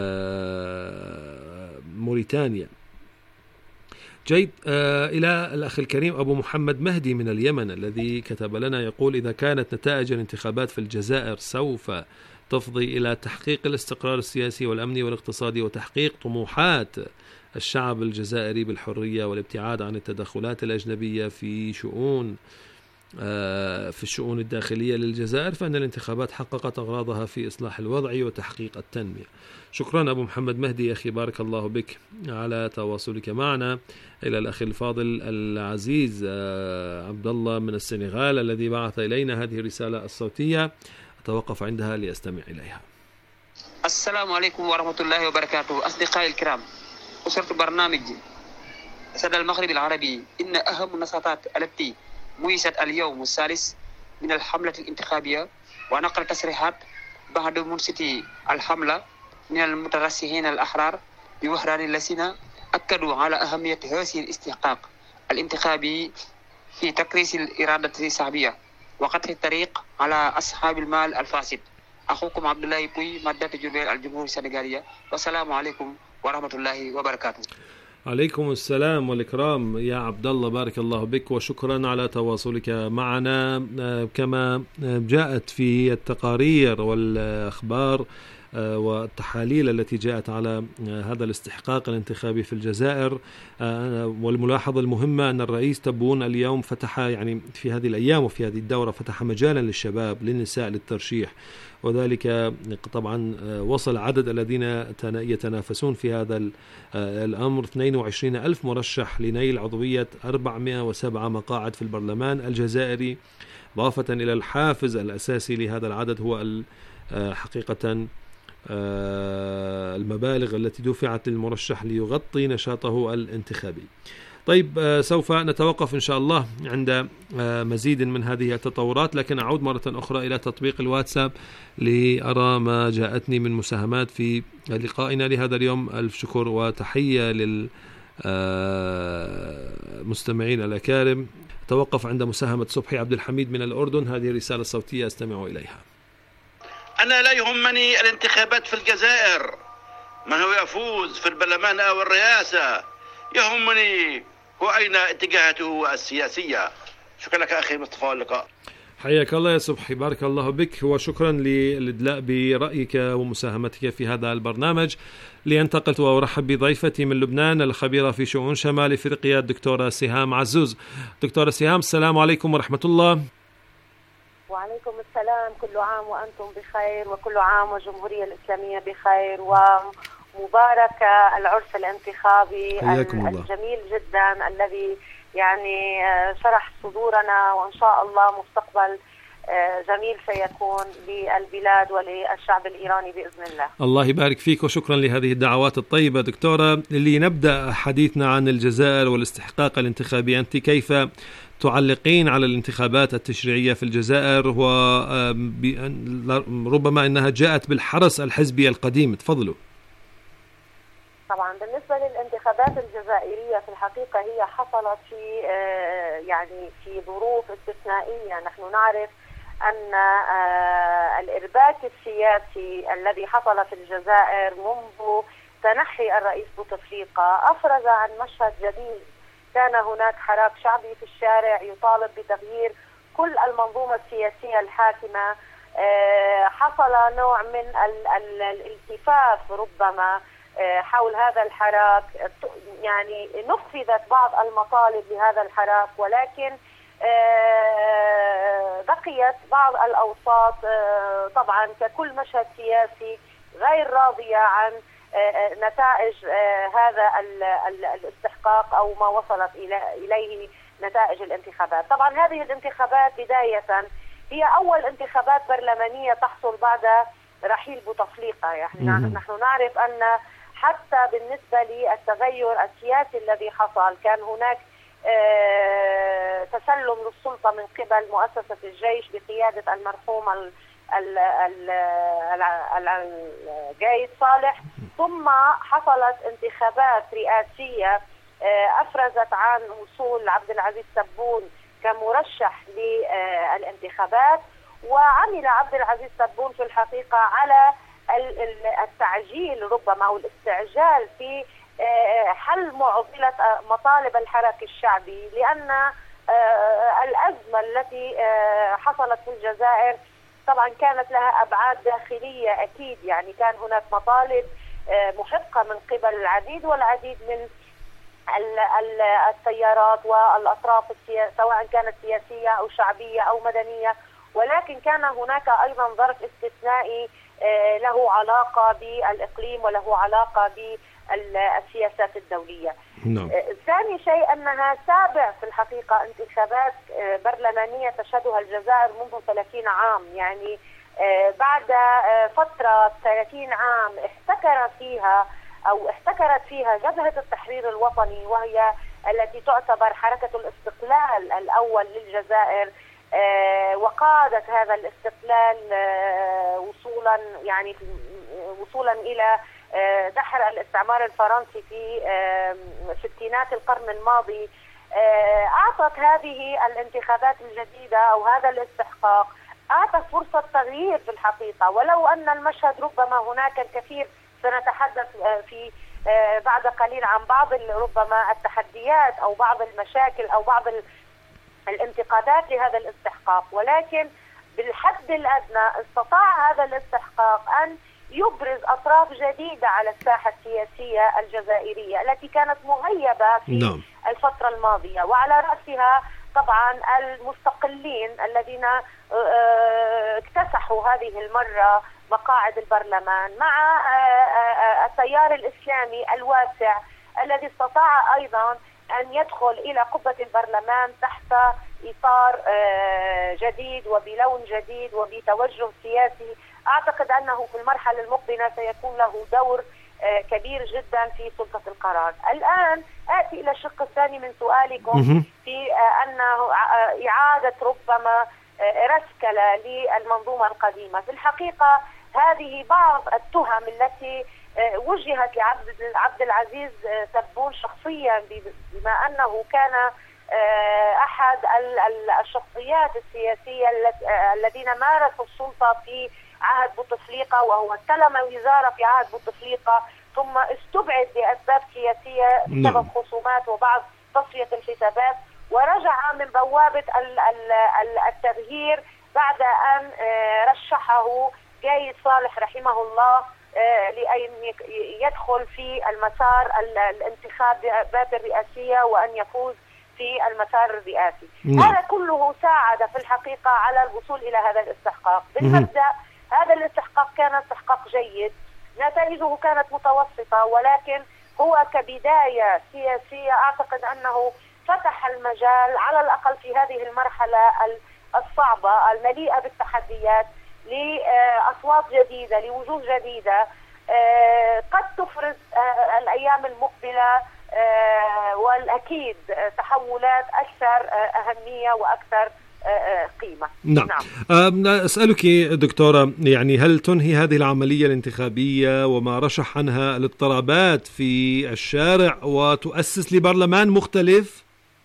آه موريتانيا. جيد. آه إلى الأخ الكريم أبو محمد مهدي من اليمن الذي كتب لنا، يقول: إذا كانت نتائج الانتخابات في الجزائر سوف تفضي إلى تحقيق الاستقرار السياسي والأمني والاقتصادي وتحقيق طموحات الشعب الجزائري بالحرية والابتعاد عن التدخلات الأجنبية في شؤون في الشؤون الداخلية للجزائر، فإن الانتخابات حققت أغراضها في إصلاح الوضع وتحقيق التنمية. شكرا أبو محمد مهدي أخي، بارك الله بك على تواصلك معنا. إلى الأخ الفاضل العزيز عبد الله من السنغال الذي بعث إلينا هذه الرسالة الصوتية، أتوقف عندها لأستمع إليها. السلام عليكم ورحمة الله وبركاته. أصدقائي الكرام، أسرة برنامج سد المغرب العربي، إن أهم النشاطات التي ميزت اليوم الثالث من الحملة الانتخابية ونقل تصريحات بعد منشئي الحملة من المترشحين الأحرار بوهران الذين أكدوا على أهمية هذه الاستحقاق الانتخابي في تكريس الإرادة الشعبية وقطع الطريق على أصحاب المال الفاسد. أخوكم عبد الله بوي، مادة جبيل، الجمهورية السنغالية، والسلام عليكم ورحمة الله وبركاته. عليكم السلام والإكرام يا عبد الله، بارك الله بك، وشكرا على تواصلك معنا. كما جاءت في التقارير والأخبار والتحاليل التي جاءت على هذا الاستحقاق الانتخابي في الجزائر. والملاحظة المهمة أن الرئيس تبون اليوم فتح يعني في هذه الأيام وفي هذه الدورة فتح مجالا للشباب للنساء للترشيح، وذلك طبعا وصل عدد الذين يتنافسون في هذا الأمر اثنين وعشرين ألف مرشح لنيل عضوية أربعمائة وسبعة مقاعد في البرلمان الجزائري، إضافة إلى الحافز الأساسي لهذا العدد هو حقيقة المبالغ التي دفعت للمرشح ليغطي نشاطه الانتخابي. طيب، سوف نتوقف إن شاء الله عند مزيد من هذه التطورات، لكن أعود مرة أخرى إلى تطبيق الواتساب لأرى ما جاءتني من مساهمات في لقائنا لهذا اليوم. ألف شكر وتحية للمستمعين الأكارم. توقف عند مساهمة صبحي عبد الحميد من الأردن. هذه رسالة صوتية أستمع إليها. أنا لا يهمني الانتخابات في الجزائر، من هو يفوز في البرلمان أو الرئاسة، يهمني هو أين اتجاهاته السياسية. شكرا لك أخي مصطفى واللقاء. حياك الله يا صبحي، بارك الله بك، وشكرا للإدلاء برأيك ومساهمتك في هذا البرنامج. لأنتقل وأرحب بضيفتي من لبنان الخبيرة في شؤون شمال إفريقيا الدكتورة سهام عزوز. دكتورة سهام، السلام عليكم ورحمة الله. وعليكم السلام، كل عام وأنتم بخير، وكل عام والجمهورية الإسلامية بخير، ومبارك العرس الانتخابي الجميل جدا الذي يعني شرح صدورنا، وإن شاء الله مستقبل جميل سيكون للبلاد وللشعب الإيراني بإذن الله. الله يبارك فيك، وشكرا لهذه الدعوات الطيبة. دكتورة، لنبدأ حديثنا عن الجزائر والاستحقاق الانتخابي، أنت كيف تعلقين على الانتخابات التشريعية في الجزائر، وربما أنها جاءت بالحرس الحزبي القديم؟ تفضلوا. طبعا بالنسبة للانتخابات الجزائرية في الحقيقة هي حصلت في يعني في ظروف استثنائية. نحن نعرف أن الإرباك السياسي الذي حصل في الجزائر منذ تنحي الرئيس بوتفليقة أفرز عن مشهد جديد. كان هناك حراك شعبي في الشارع يطالب بتغيير كل المنظومة السياسية الحاكمة. حصل نوع من الالتفاف ربما حول هذا الحراك، يعني نفذت بعض المطالب لهذا الحراك، ولكن بقيت بعض الأوساط طبعا ككل مشهد سياسي غير راضية عن نتائج هذا الاستحقاق أو ما وصلت إليه نتائج الانتخابات. طبعا هذه الانتخابات بداية هي أول انتخابات برلمانية تحصل بعد رحيل بوتفليقة. يعني نحن نعرف أن حتى بالنسبة للتغير السياسي الذي حصل كان هناك تسلم للسلطة من قبل مؤسسة الجيش بقيادة المرحوم القايد صالح، ثم حصلت انتخابات رئاسية أفرزت عن وصول عبد العزيز تبون كمرشح للانتخابات. وعمل عبد العزيز تبون في الحقيقة على التعجيل ربما أو الاستعجال في حل معضلة مطالب الحراك الشعبي، لأن الأزمة التي حصلت في الجزائر طبعا كانت لها أبعاد داخلية أكيد. يعني كان هناك مطالب محقة من قبل العديد والعديد من التيارات والأطراف السياسية، سواء كانت سياسية أو شعبية أو مدنية، ولكن كان هناك أيضا ظرف استثنائي له علاقة بالإقليم وله علاقة بالسياسات الدولية. نعم. ثاني شيء أنها سابع في الحقيقة انتخابات برلمانية تشهدها الجزائر منذ ثلاثين عام. يعني بعد فترة ثلاثين عام احتكر فيها أو احتكرت فيها جبهة التحرير الوطني، وهي التي تعتبر حركة الاستقلال الأول للجزائر، وقادت هذا الاستقلال وصولا يعني وصولا إلى دحر الاستعمار الفرنسي في ستينات القرن الماضي. أعطت هذه الانتخابات الجديدة أو هذا الاستحقاق أعطت فرصة تغيير في الحقيقة، ولو أن المشهد ربما هناك الكثير سنتحدث في بعد قليل عن بعض ربما التحديات أو بعض المشاكل أو بعض الانتقادات لهذا الاستحقاق، ولكن بالحد الأدنى استطاع هذا الاستحقاق أن يبرز أطراف جديدة على الساحة السياسية الجزائرية التي كانت مغيبة في نعم. الفترة الماضية، وعلى رأسها طبعا المستقلين الذين اكتسحوا هذه المرة مقاعد البرلمان، مع التيار الإسلامي الواسع الذي استطاع أيضا أن يدخل إلى قبة البرلمان تحت إطار جديد وبلون جديد وبتوجه سياسي. أعتقد أنه في المرحلة المقبلة سيكون له دور كبير جدا في سلطة القرار. الآن آتي إلى الشق الثاني من سؤالكم في أنه إعادة ربما رسكلة للمنظومة القديمة. في الحقيقة هذه بعض التهم التي وجهت لعبد عبد العزيز تبون شخصيا، بما أنه كان أحد الشخصيات السياسية الذين مارسوا السلطة في عهد بوتفليقة، وهو استلم الوزارة في عهد بوتفليقة ثم استبعد لأسباب سياسية بسبب خصومات وبعض تصفية الحسابات، ورجع من بوابة التغيير بعد أن رشحه جاي صالح رحمه الله لأن يدخل في المسار الانتخابات الرئاسية وأن يفوز في المسار الرئاسي. مم. هذا كله ساعد في الحقيقة على الوصول إلى هذا الاستحقاق. بالمبدأ هذا الاستحقاق كان استحقاق جيد، نتائجه كانت متوسطة، ولكن هو كبداية سياسية أعتقد أنه فتح المجال على الأقل في هذه المرحلة الصعبة المليئة بالتحديات لأصوات جديدة، لوجوه جديدة قد تفرز الأيام المقبلة والأكيد تحولات أكثر أهمية وأكثر قيمة. نعم. نعم. أسألك دكتورة، يعني هل تنهي هذه العملية الانتخابية وما رشح عنها الاضطرابات في الشارع وتؤسس لبرلمان مختلف؟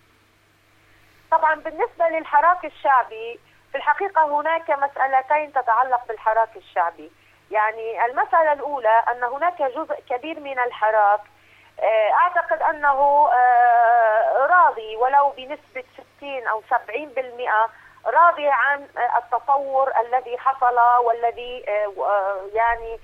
طبعا بالنسبة للحراك الشعبي في الحقيقة هناك مسألتين تتعلق بالحراك الشعبي. يعني المسألة الأولى أن هناك جزء كبير من الحراك أعتقد أنه راضي ولو بنسبة ستين أو سبعين بالمئة راضي عن التطور الذي حصل والذي يعني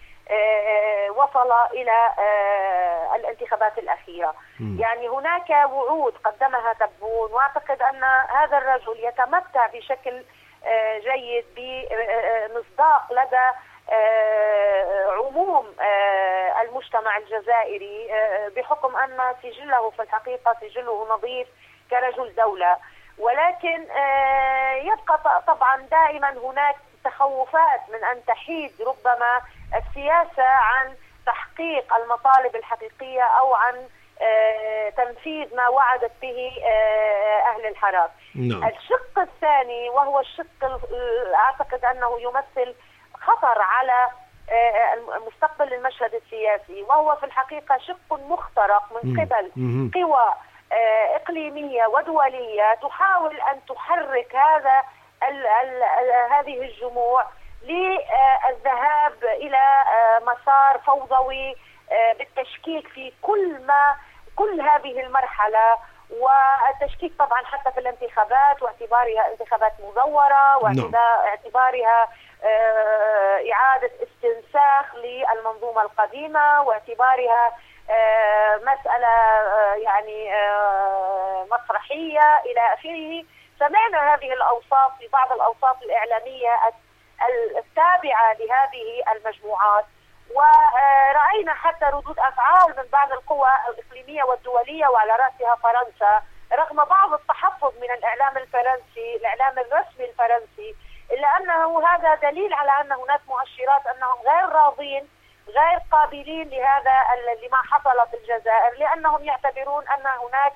وصل إلى الانتخابات الأخيرة. يعني هناك وعود قدمها تبون، وأعتقد أن هذا الرجل يتمتع بشكل جيد بمصداق لدى عموم المجتمع الجزائري، بحكم أن سجله في الحقيقة سجله نظيف كرجل دولة. ولكن يبقى طبعا دائما هناك تخوفات من أن تحيد ربما السياسة عن تحقيق المطالب الحقيقية أو عن تنفيذ ما وعدت به أهل الحراك. no. الشق الثاني وهو الشق أعتقد أنه يمثل خطر على مستقبل المشهد السياسي، وهو في الحقيقة شق مخترق من قبل قوى إقليمية ودولية تحاول أن تحرك هذا ال ال هذه الجموع للذهاب إلى مسار فوضوي بالتشكيك في كل ما كل هذه المرحلة، والتشكيك طبعا حتى في الانتخابات واعتبارها انتخابات مزورة واعتبارها إعادة استنساخ للمنظومة القديمة واعتبارها مسألة يعني مسرحية إلى آخره. سمعنا هذه الأوصاف في بعض الأوصاف الإعلامية التابعة لهذه المجموعات، ورأينا حتى ردود أفعال من بعض القوى الإقليمية والدولية وعلى رأسها فرنسا، رغم بعض التحفظ من الإعلام الفرنسي الإعلام الرسمي الفرنسي، إلا أنه هذا دليل على أن هناك مؤشرات أنهم غير راضين غير قابلين لهذا لما حصل في الجزائر، لأنهم يعتبرون أن هناك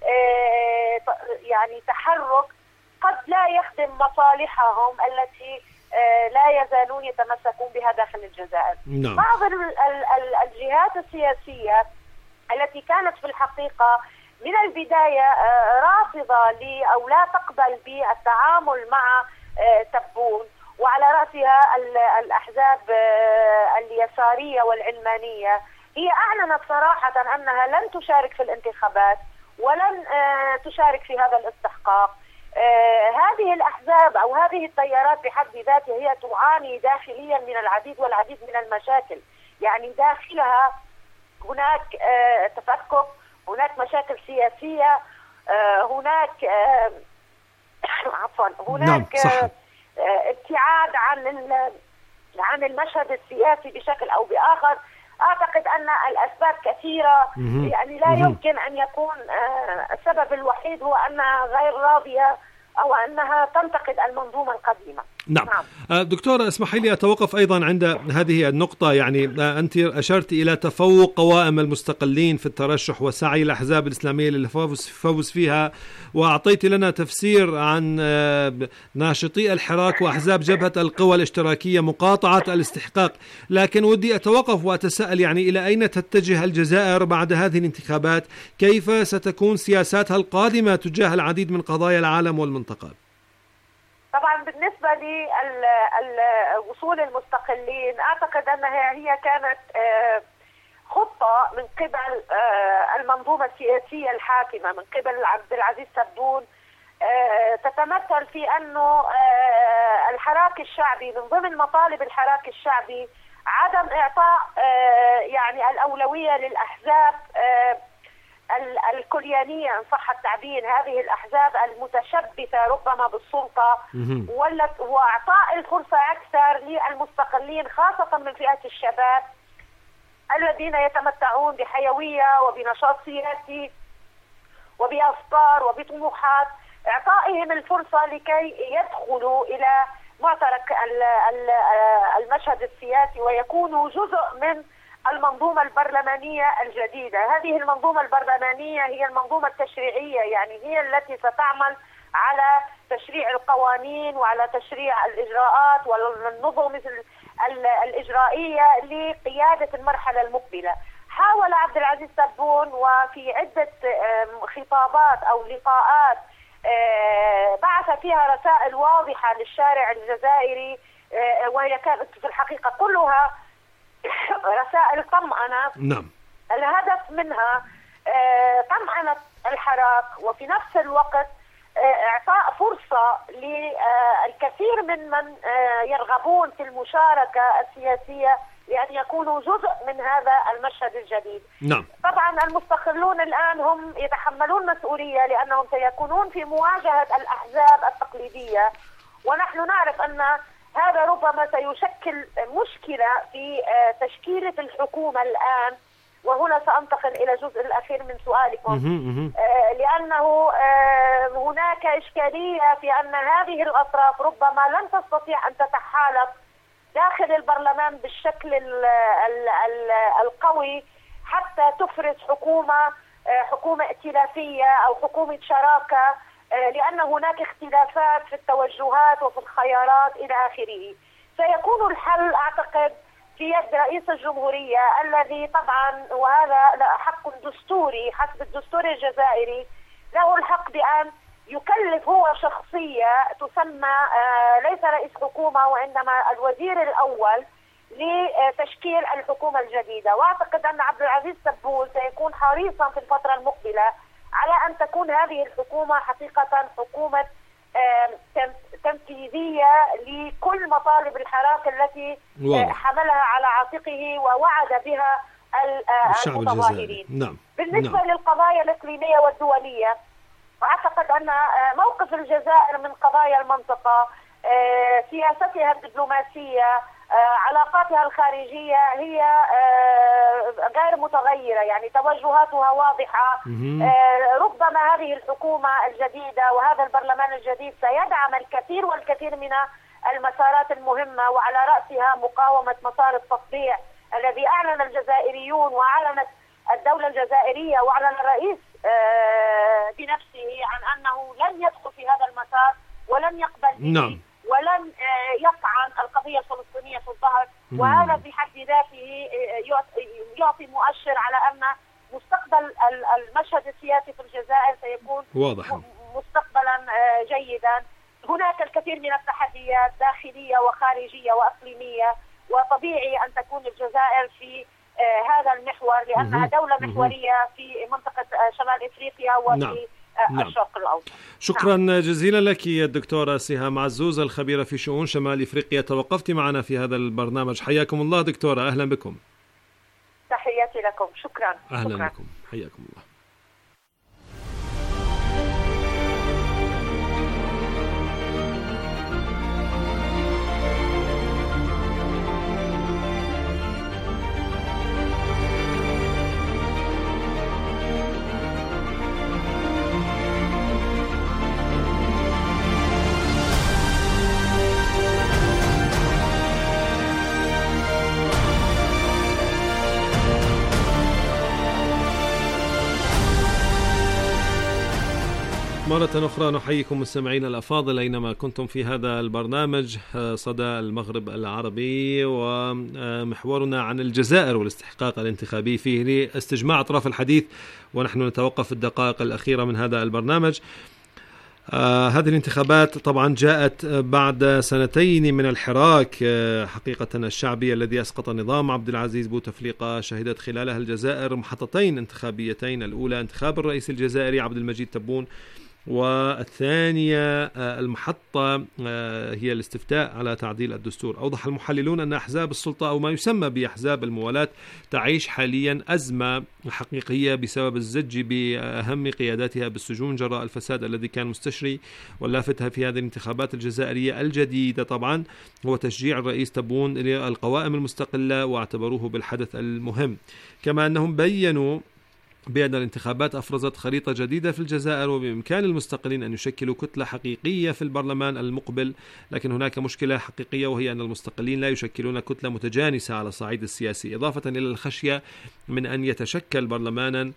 يعني تحرك قد لا يخدم مصالحهم التي لا يزالون يتمسكون بها داخل الجزائر. no. بعض الجهات السياسية التي كانت في الحقيقة من البداية رافضة لي أو لا تقبل بالتعامل مع تبون، وعلى رأسها الأحزاب اليسارية والعلمانية، هي أعلنت صراحة أنها لن تشارك في الانتخابات ولن تشارك في هذا الاستحقاق. آه هذه الأحزاب أو هذه التيارات بحد ذاتها هي تعاني داخليا من العديد والعديد من المشاكل. يعني داخلها هناك آه تفكك، هناك مشاكل سياسية، آه هناك آه عفوا هناك نعم آه ابتعاد عن عن المشهد السياسي بشكل أو بآخر. أعتقد أن الأسباب كثيرة، يعني لا يمكن أن يكون السبب الوحيد هو أنها غير راضية أو أنها تنتقد المنظومة القديمة. نعم. نعم. دكتورة اسمحي لي أتوقف أيضا عند هذه النقطة. يعني أنت أشرت إلى تفوق قوائم المستقلين في الترشح وسعي الأحزاب الإسلامية للفوز فيها، وأعطيت لنا تفسير عن ناشطي الحراك وأحزاب جبهة القوى الاشتراكية مقاطعة الاستحقاق. لكن ودي أتوقف وأتساءل يعني إلى أين تتجه الجزائر بعد هذه الانتخابات؟ كيف ستكون سياساتها القادمة تجاه العديد من قضايا العالم والمنطقة؟ طبعا بالنسبة لوصول المستقلين أعتقد أنها هي كانت خطة من قبل المنظومة السياسية الحاكمة من قبل عبد العزيز تبون، تتمثل في أنه الحراك الشعبي من ضمن مطالب الحراك الشعبي عدم إعطاء يعني الأولوية للأحزاب الكليانية إن صح التعبير، هذه الأحزاب المتشبثة ربما بالسلطة، وإعطاء الفرصة أكثر للمستقلين خاصة من فئة الشباب الذين يتمتعون بحيوية وبنشاط سياسي وبأفكار وبطموحات، إعطائهم الفرصة لكي يدخلوا إلى معترك المشهد السياسي ويكونوا جزء من المنظومة البرلمانية الجديدة. هذه المنظومة البرلمانية هي المنظومة التشريعية، يعني هي التي ستعمل على تشريع القوانين وعلى تشريع الإجراءات والنظم الإجرائية لقيادة المرحلة المقبلة. حاول عبد العزيز تبون وفي عدة خطابات أو لقاءات بعث فيها رسائل واضحة للشارع الجزائري، وهي كانت في الحقيقة كلها رسائل طمأنة. نعم. الهدف منها طمأنة الحراك وفي نفس الوقت إعطاء فرصة للكثير من من يرغبون في المشاركة السياسية لأن يكونوا جزء من هذا المشهد الجديد. نعم. طبعا المستقلون الآن هم يتحملون مسؤولية لأنهم سيكونون في مواجهة الأحزاب التقليدية، ونحن نعرف أن هذا ربما سيشكل مشكلة في تشكيلة الحكومة الآن. وهنا سأنتقل إلى الجزء الأخير من سؤالكم، لأنه هناك إشكالية في أن هذه الأطراف ربما لن تستطيع أن تتحالف داخل البرلمان بالشكل ال ال ال القوي حتى تفرز حكومة حكومة ائتلافية أو حكومة شراكة، لأن هناك اختلافات في التوجهات وفي الخيارات إلى آخره. سيكون الحل أعتقد في يد رئيس الجمهورية الذي طبعا وهذا حق دستوري حسب الدستور الجزائري، له الحق بأن يكلف هو شخصية تسمى ليس رئيس حكومة وإنما الوزير الأول لتشكيل الحكومة الجديدة. وأعتقد أن عبد العزيز تبون سيكون حريصا في الفترة المقبلة على أن تكون هذه الحكومة حقيقة حكومة تنفيذية لكل مطالب الحراك التي حملها على عاتقه ووعد بها المتظاهرين. نعم. بالنسبة نعم. للقضايا الإقليمية والدولية، أعتقد أن موقف الجزائر من قضايا المنطقة، سياستها الدبلوماسية، علاقاتها الخارجية هي غير متغيرة، يعني توجهاتها واضحة. ربما هذه الحكومة الجديدة وهذا البرلمان الجديد سيدعم الكثير والكثير من المسارات المهمة، وعلى رأسها مقاومة مسار التطبيع الذي أعلن الجزائريون وأعلنت الدولة الجزائرية وأعلن الرئيس بنفسه عن أنه لن يدخل في هذا المسار ولن يقبل به. نعم. ولن يطعن القضية الفلسطينية في الظهر، وهذا في حد ذاته يعطي مؤشر على أن مستقبل المشهد السياسي في الجزائر سيكون واضحا مستقبلا جيدا. هناك الكثير من التحديات داخلية وخارجية وإقليمية، وطبيعي أن تكون الجزائر في هذا المحور لأنها دولة محورية في منطقة شمال إفريقيا وفي نعم. الشرق الأوسط. شكرا نعم. جزيلا لك يا الدكتورة سهام عزوز الخبيرة في شؤون شمال إفريقيا، توقفت معنا في هذا البرنامج. حياكم الله دكتورة، أهلا بكم. تحياتي لكم، شكرا. أهلا شكرا. بكم، حياكم الله. مرة أخرى نحييكم مستمعينا الأفاضل أينما كنتم في هذا البرنامج صدى المغرب العربي، ومحورنا عن الجزائر والاستحقاق الانتخابي فيه لاستجماع أطراف الحديث، ونحن نتوقف في الدقائق الأخيرة من هذا البرنامج. آه هذه الانتخابات طبعا جاءت بعد سنتين من الحراك آه حقيقة الشعبي الذي أسقط نظام عبد العزيز بوتفليقة، شهدت خلالها الجزائر محطتين انتخابيتين، الأولى انتخاب الرئيس الجزائري عبد المجيد تبون، والثانية المحطة هي الاستفتاء على تعديل الدستور. أوضح المحللون أن أحزاب السلطة أو ما يسمى بأحزاب الموالاة تعيش حاليا أزمة حقيقية بسبب الزج بأهم قياداتها بالسجون جراء الفساد الذي كان مستشري. واللافت في هذه الانتخابات الجزائرية الجديدة طبعا هو تشجيع الرئيس تبون للقوائم المستقلة، واعتبروه بالحدث المهم. كما أنهم بيّنوا بأن الانتخابات أفرزت خريطة جديدة في الجزائر، وبإمكان المستقلين أن يشكلوا كتلة حقيقية في البرلمان المقبل. لكن هناك مشكلة حقيقية، وهي أن المستقلين لا يشكلون كتلة متجانسة على الصعيد السياسي، إضافة إلى الخشية من أن يتشكل برلمانا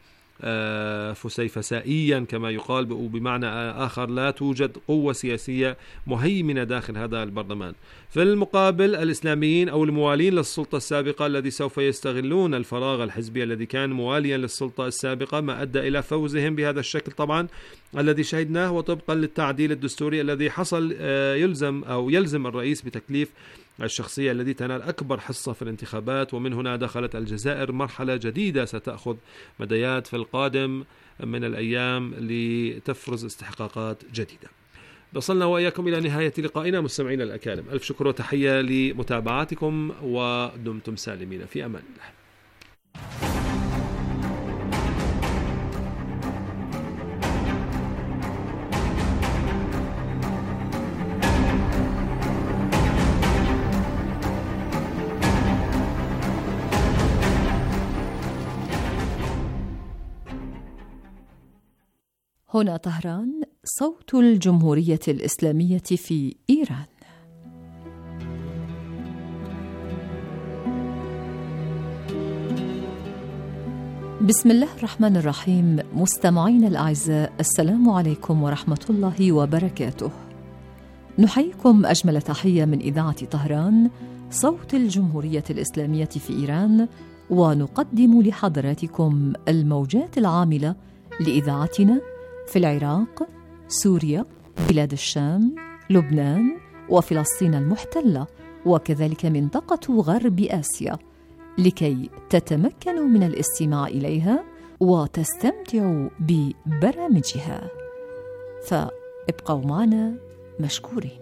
فسيفسائيا كما يقال، وبمعنى آخر لا توجد قوة سياسية مهيمنة داخل هذا البرلمان. في المقابل الإسلاميين أو الموالين للسلطة السابقة الذي سوف يستغلون الفراغ الحزبي الذي كان مواليا للسلطة السابقة، ما أدى إلى فوزهم بهذا الشكل طبعا الذي شهدناه. وطبقا للتعديل الدستوري الذي حصل يلزم أو يلزم الرئيس بتكليف الشخصية التي تنال أكبر حصة في الانتخابات، ومن هنا دخلت الجزائر مرحلة جديدة ستأخذ مديات في القادم من الأيام لتفرز استحقاقات جديدة. وصلنا وإياكم إلى نهاية لقائنا مستمعينا الأكارم، ألف شكر وتحية لمتابعتكم، ودمتم سالمين في أمان الله. هنا طهران، صوت الجمهورية الإسلامية في إيران. بسم الله الرحمن الرحيم. مستمعين الأعزاء، السلام عليكم ورحمة الله وبركاته. نحييكم أجمل تحية من إذاعة طهران، صوت الجمهورية الإسلامية في إيران، ونقدم لحضراتكم الموجات العاملة لإذاعتنا في العراق، سوريا، بلاد الشام، لبنان، وفلسطين المحتلة، وكذلك منطقة غرب آسيا، لكي تتمكنوا من الاستماع إليها وتستمتعوا ببرامجها. فابقوا معنا مشكورين.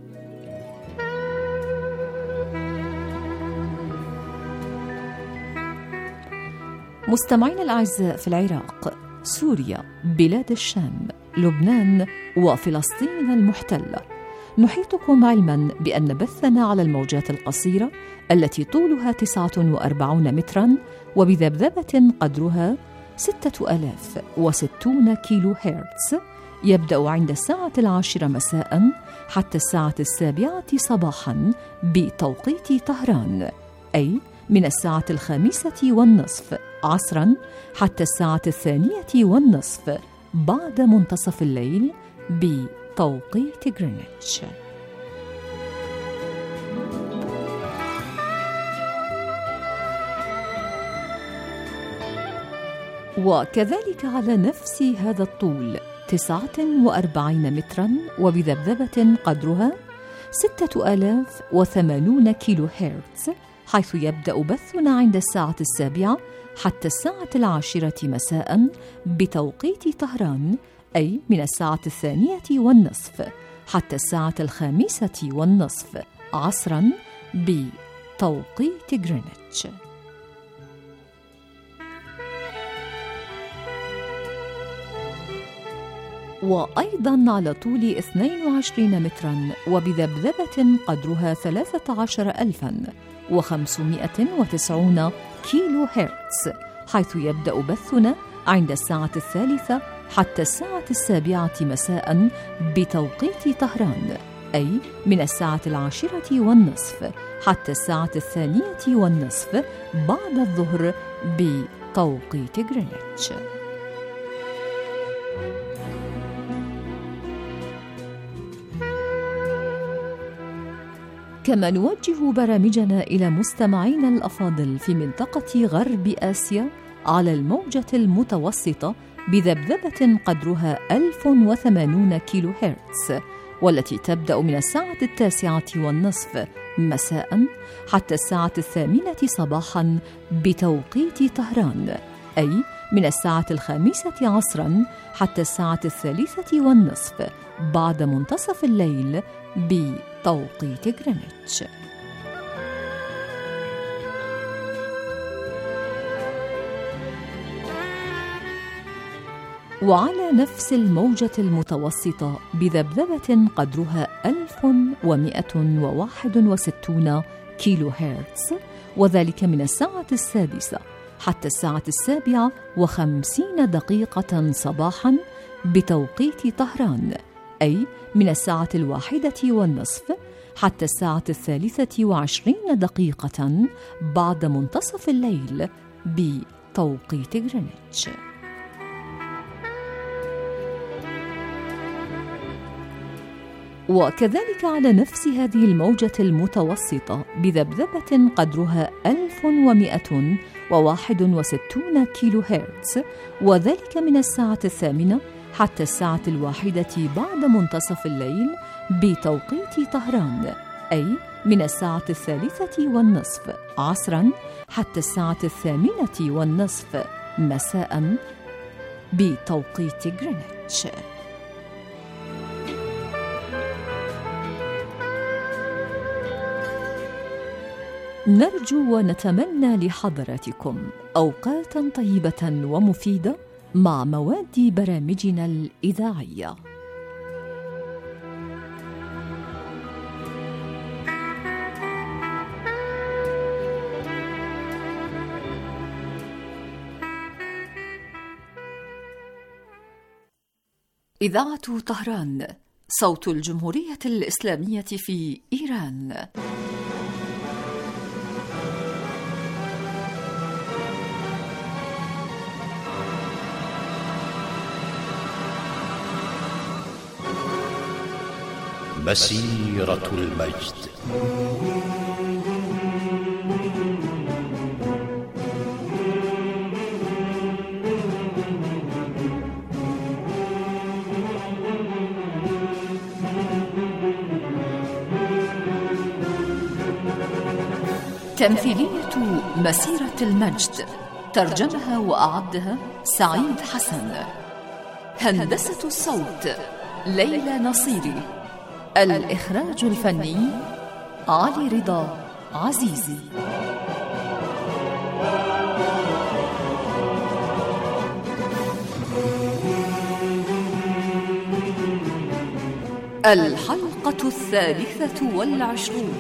مستمعين الأعزاء، في العراق، سوريا، بلاد الشام، لبنان، وفلسطين المحتلة، نحيطكم علما بأن بثنا على الموجات القصيرة التي طولها تسعة وأربعين مترا وبذبذبة قدرها ستة آلاف وستون كيلو هرتز، يبدأ عند الساعة العاشرة مساء حتى الساعة السابعة صباحا بتوقيت طهران، أي من الساعة الخامسة والنصف عصرا حتى الساعة الثانية والنصف بعد منتصف الليل بتوقيت غرينتش. وكذلك على نفس هذا الطول تسعة وأربعين مترا وبذبذبة قدرها ستة آلاف وثمانون كيلو هرتز، حيث يبدأ بثنا عند الساعة السابعة حتى الساعة العاشرة مساء بتوقيت طهران، أي من الساعة الثانية والنصف حتى الساعة الخامسة والنصف عصراً بتوقيت غرينتش. وأيضاً على طول اثنين وعشرين متراً وبذبذبة قدرها ثلاثة عشر ألفاً وخمسمائة وتسعين كيلو هرتز، حيث يبدأ بثنا عند الساعة الثالثة حتى الساعة السابعة مساء بتوقيت طهران، أي من الساعة العاشرة والنصف حتى الساعة الثانية والنصف بعد الظهر بتوقيت غرينتش. كما نوجه برامجنا إلى مستمعينا الأفاضل في منطقة غرب آسيا على الموجة المتوسطة بذبذبة قدرها ألف وثمانين كيلو هرتز، والتي تبدأ من الساعة التاسعة والنصف مساء حتى الساعة الثامنة صباحا بتوقيت طهران، أي من الساعة الخامسة عصرا حتى الساعة الثالثة والنصف بعد منتصف الليل بتوقيت غرينتش. وعلى نفس الموجة المتوسطة بذبذبة قدرها ألف ومائة وواحد وستين كيلو هرتز، وذلك من الساعة السادسة حتى الساعة السابعة وخمسين دقيقة صباحا بتوقيت طهران، أي من الساعة الواحدة والنصف حتى الساعة الثالثة وعشرين دقيقة بعد منتصف الليل بتوقيت غرينتش. وكذلك على نفس هذه الموجة المتوسطة بذبذبة قدرها ألف ومائة وواحد وستين كيلو هرتز، وذلك من الساعة الثامنة حتى الساعة الواحدة بعد منتصف الليل بتوقيت طهران، أي من الساعة الثالثة والنصف عصرا حتى الساعة الثامنة والنصف مساء بتوقيت غرينتش. نرجو ونتمنى لحضراتكم أوقاتاً طيبة ومفيدة مع مواد برامجنا الإذاعية. إذاعة طهران، صوت الجمهورية الإسلامية في إيران. مسيرة المجد. تمثيلية مسيرة المجد، ترجمها وأعدها سعيد حسن. هندسة الصوت ليلى نصيري. الإخراج الفني علي رضا عزيزي. الحلقة الثالثة والعشرون.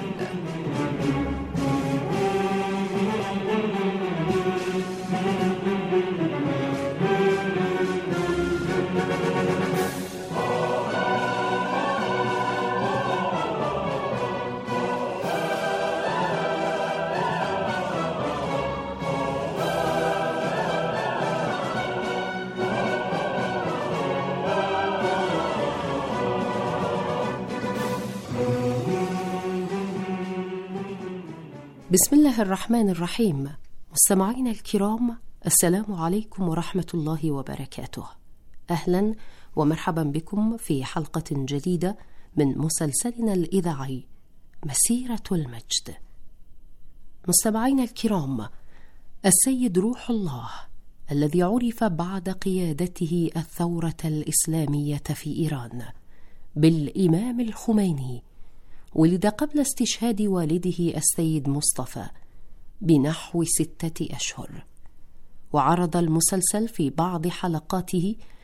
بسم الله الرحمن الرحيم. مستمعينا الكرام، السلام عليكم ورحمة الله وبركاته. أهلا ومرحبا بكم في حلقة جديدة من مسلسلنا الإذاعي مسيرة المجد. مستمعينا الكرام، السيد روح الله الذي عرف بعد قيادته الثورة الإسلامية في إيران بالإمام الخميني، ولد قبل استشهاد والده السيد مصطفى بنحو ستة أشهر. وعرض المسلسل في بعض حلقاته